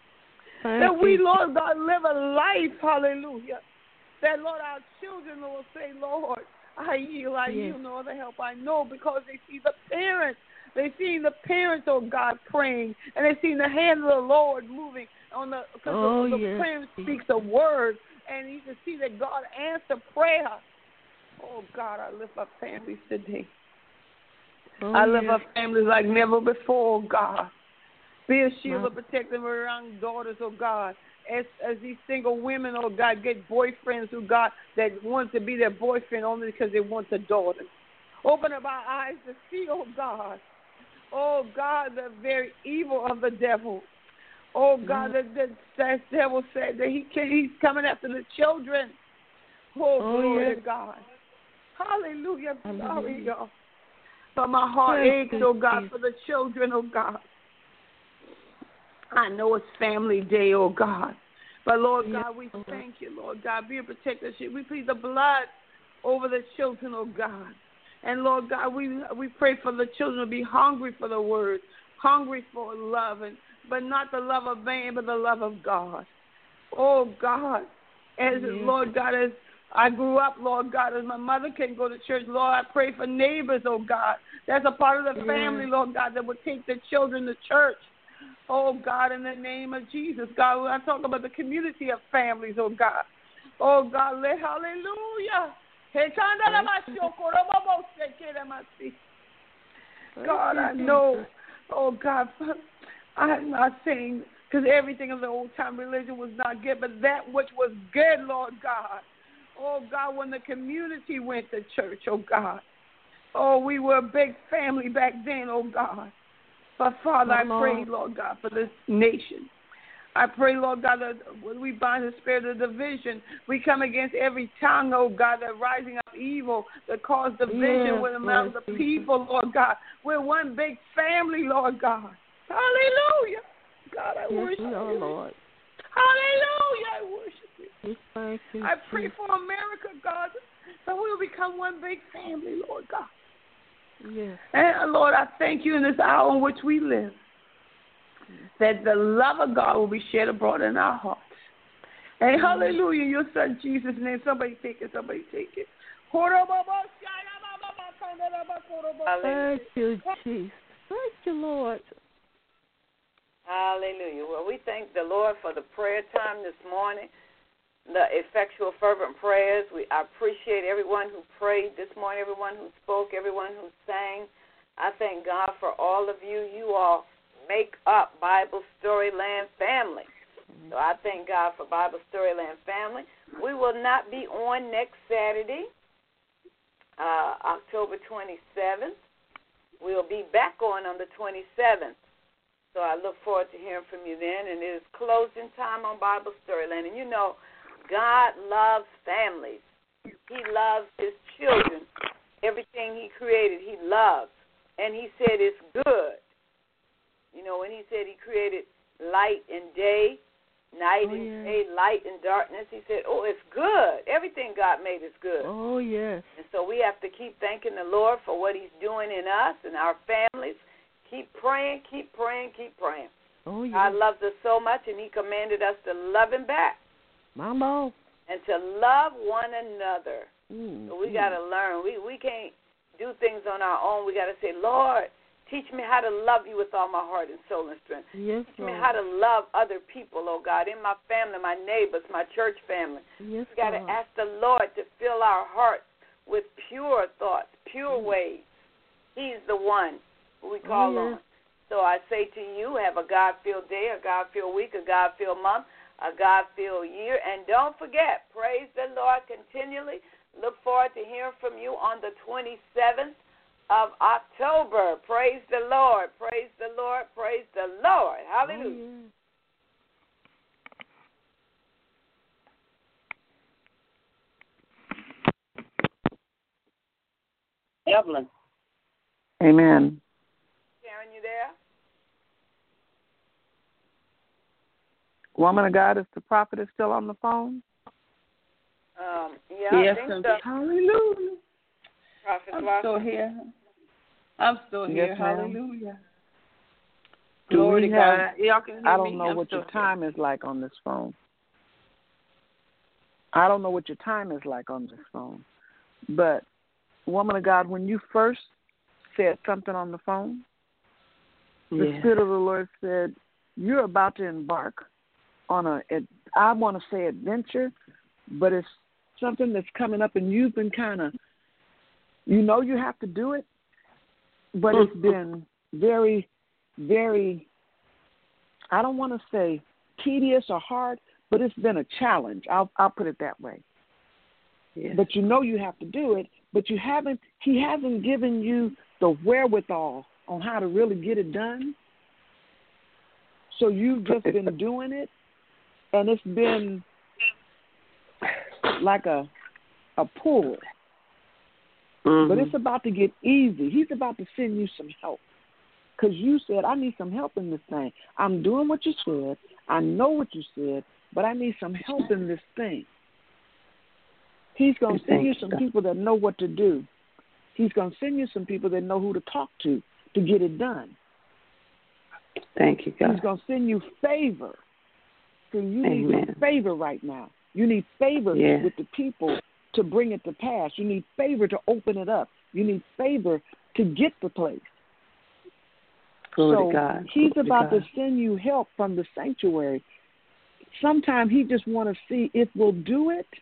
That we, Lord God, live a life, hallelujah. That, Lord, our children will say, Lord, I yield, no other help I know, because they see the parents. They see the parents, oh God, praying, and they see the hand of the Lord moving on the prayer speaks a word, and you can see that God answered prayer. Oh God, I lift up families today. I lift up families like never before, oh God. Be a shield of protection around daughters, oh God. As these single women, oh God, get boyfriends, oh God, that want to be their boyfriend only because they want a daughter. Open up our eyes to see, oh God. Oh God, the very evil of the devil. Oh God, that devil said that he's coming after the children. Oh, glory to God. Hallelujah. I'm sorry, y'all. But my heart aches, oh God, for the children, oh God. I know it's family day, oh God. But, Lord God, we thank you, Lord God. Be a protector. We plead the blood over the children, oh God. And, Lord God, we pray for the children to be hungry for the word, hungry for love, but not the love of man, but the love of God. Oh, God, Lord God, as I grew up, Lord God, as my mother can go to church, Lord, I pray for neighbors, oh God. That's a part of the family, Lord God, that would take the children to church. Oh, God, in the name of Jesus, God, when I talk about the community of families, oh God. Oh, God, hallelujah. God, I know, oh, God, I'm not saying, because everything of the old-time religion was not good, but that which was good, Lord God. Oh, God, when the community went to church, oh, God. Oh, we were a big family back then, oh, God. But, Father, I pray, Lord God, for this nation. I pray, Lord God, that when we bind the spirit of division, we come against every tongue, oh God, that rising up evil, that cause division among the people, Lord God. We're one big family, Lord God. Hallelujah. God, I worship you. Lord. Hallelujah. I worship you. I pray for America, God, that we will become one big family, Lord God. Yes. And, Lord, I thank you in this hour in which we live, that the love of God will be shed abroad in our hearts. And hallelujah, your son Jesus' name. Somebody take it. Somebody take it. Thank you, Jesus. Thank you, Lord. Hallelujah. Well, we thank the Lord for the prayer time this morning, the effectual, fervent prayers. I appreciate everyone who prayed this morning, everyone who spoke, everyone who sang. I thank God for all of you. You all make up Bible Storyland family. So I thank God for Bible Storyland family. We will not be on next Saturday, October 27th. We'll be back on the 27th. So I look forward to hearing from you then. And it is closing time on Bible Storyland. And you know, God loves families. He loves his children. Everything he created, he loves. And he said it's good. You know, when he said he created light and day, night and day, light and darkness, he said, oh, it's good. Everything God made is good. Oh, yes. And so we have to keep thanking the Lord for what he's doing in us and our families. Keep praying, keep praying, keep praying. Oh, yes. God loves us so much, and he commanded us to love him back. Mama. And to love one another. So we got to learn. We can't do things on our own. We got to say, Lord, teach me how to love you with all my heart and soul and strength. Yes, teach me how to love other people, oh God, in my family, my neighbors, my church family. Yes, we got to ask the Lord to fill our hearts with pure thoughts, pure ways. He's the one who we call on. So I say to you, have a God-filled day, a God-filled week, a God-filled month, a God-filled year. And don't forget, praise the Lord continually. Look forward to hearing from you on the 27th of October. Praise the Lord. Praise the Lord. Praise the Lord. Hallelujah. Evelyn. Amen. Karen, you there? Woman of God, is the prophet still on the phone? Yeah, I think so. Hallelujah. Prophet I'm Lawson. still here. I'm still here. Yes, ma'am. Hallelujah. Glory to God. Y'all can hear I don't me? know I'm what your still time is like on this phone. I don't know what your time is like on this phone. But, woman of God, when you first said something on the phone, the Spirit of the Lord said, you're about to embark on I want to say adventure, but it's something that's coming up and you've been kind of, you know you have to do it, but it's been very, very, I don't want to say tedious or hard, but it's been a challenge. I'll put it that way. Yes. But you know you have to do it, but he hasn't given you the wherewithal on how to really get it done. So you've just been doing it, and it's been like a pull. But it's about to get easy. He's about to send you some help. because you said, I need some help in this thing. I'm doing what you said. I know what you said, but I need some help in this thing. He's going to send you some people that know what to do. He's going to send you some people that know who to talk to get it done. Thank you, God. He's going to send you favor. So you need some favor right now. You need favor with the people to bring it to pass. You need favor to open it up. You need favor to get the place. Glory to God. He's about to send you help from the sanctuary. Sometimes he just want to see if we'll do it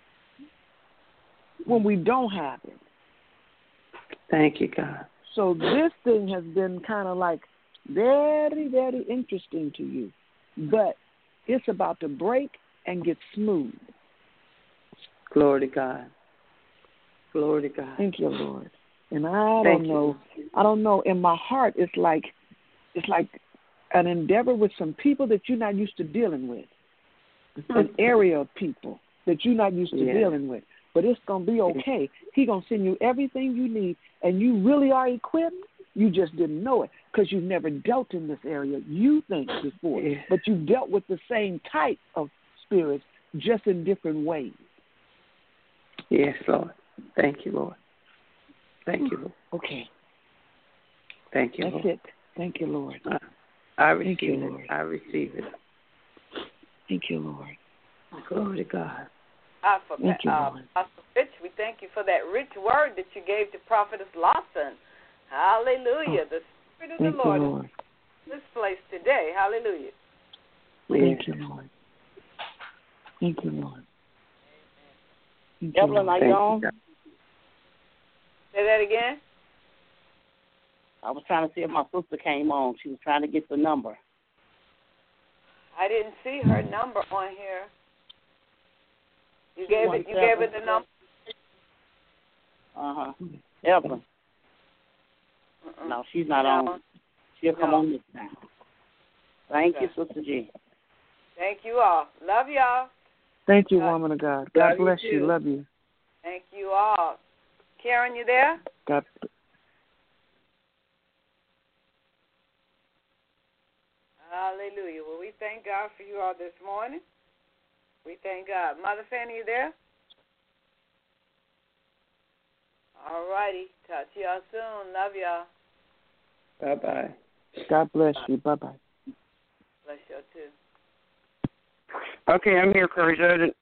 when we don't have it. Thank you, God. So this thing has been kind of like very, very interesting to you. But it's about to break and get smooth. Glory to God. Glory to God. Thank you, Lord. And I don't know. In my heart, it's like an endeavor with some people that you're not used to dealing with. An area of people that you're not used to dealing with. But it's going to be okay. He's going to send you everything you need, and you really are equipped. You just didn't know it because you've never dealt in this area, you think, before. But you've dealt with the same type of spirits, just in different ways. Yes, Lord. Thank you, Lord. Thank you, Lord. Okay. Thank you, That's Lord. it. Thank you, Lord. I receive Thank you, it. Lord. I receive it. Thank you, Lord. Glory to God. Thank you, Lord. Pastor Rich, we thank you for that rich word that you gave to Prophetess Lawson. Hallelujah. The Spirit of the Lord is in this place today. Hallelujah. Thank you, Lord. Thank you, Lord. Evelyn, are you on? Say that again. I was trying to see if my sister came on. She was trying to get the number. I didn't see her number on here. You gave it the number? Evelyn. No, she's not on. She'll come on this time. Thank you, Sister G. Thank you all. Love y'all. Thank you, woman of God. God bless you. Love you. Thank you all. Karen, you there? God. Hallelujah. Well, we thank God for you all this morning. We thank God. Mother Fanny, you there? All righty. Talk to y'all soon. Love y'all. Bye-bye. God bless you. Bye-bye. Bless y'all, too. Okay, I'm here, Curry.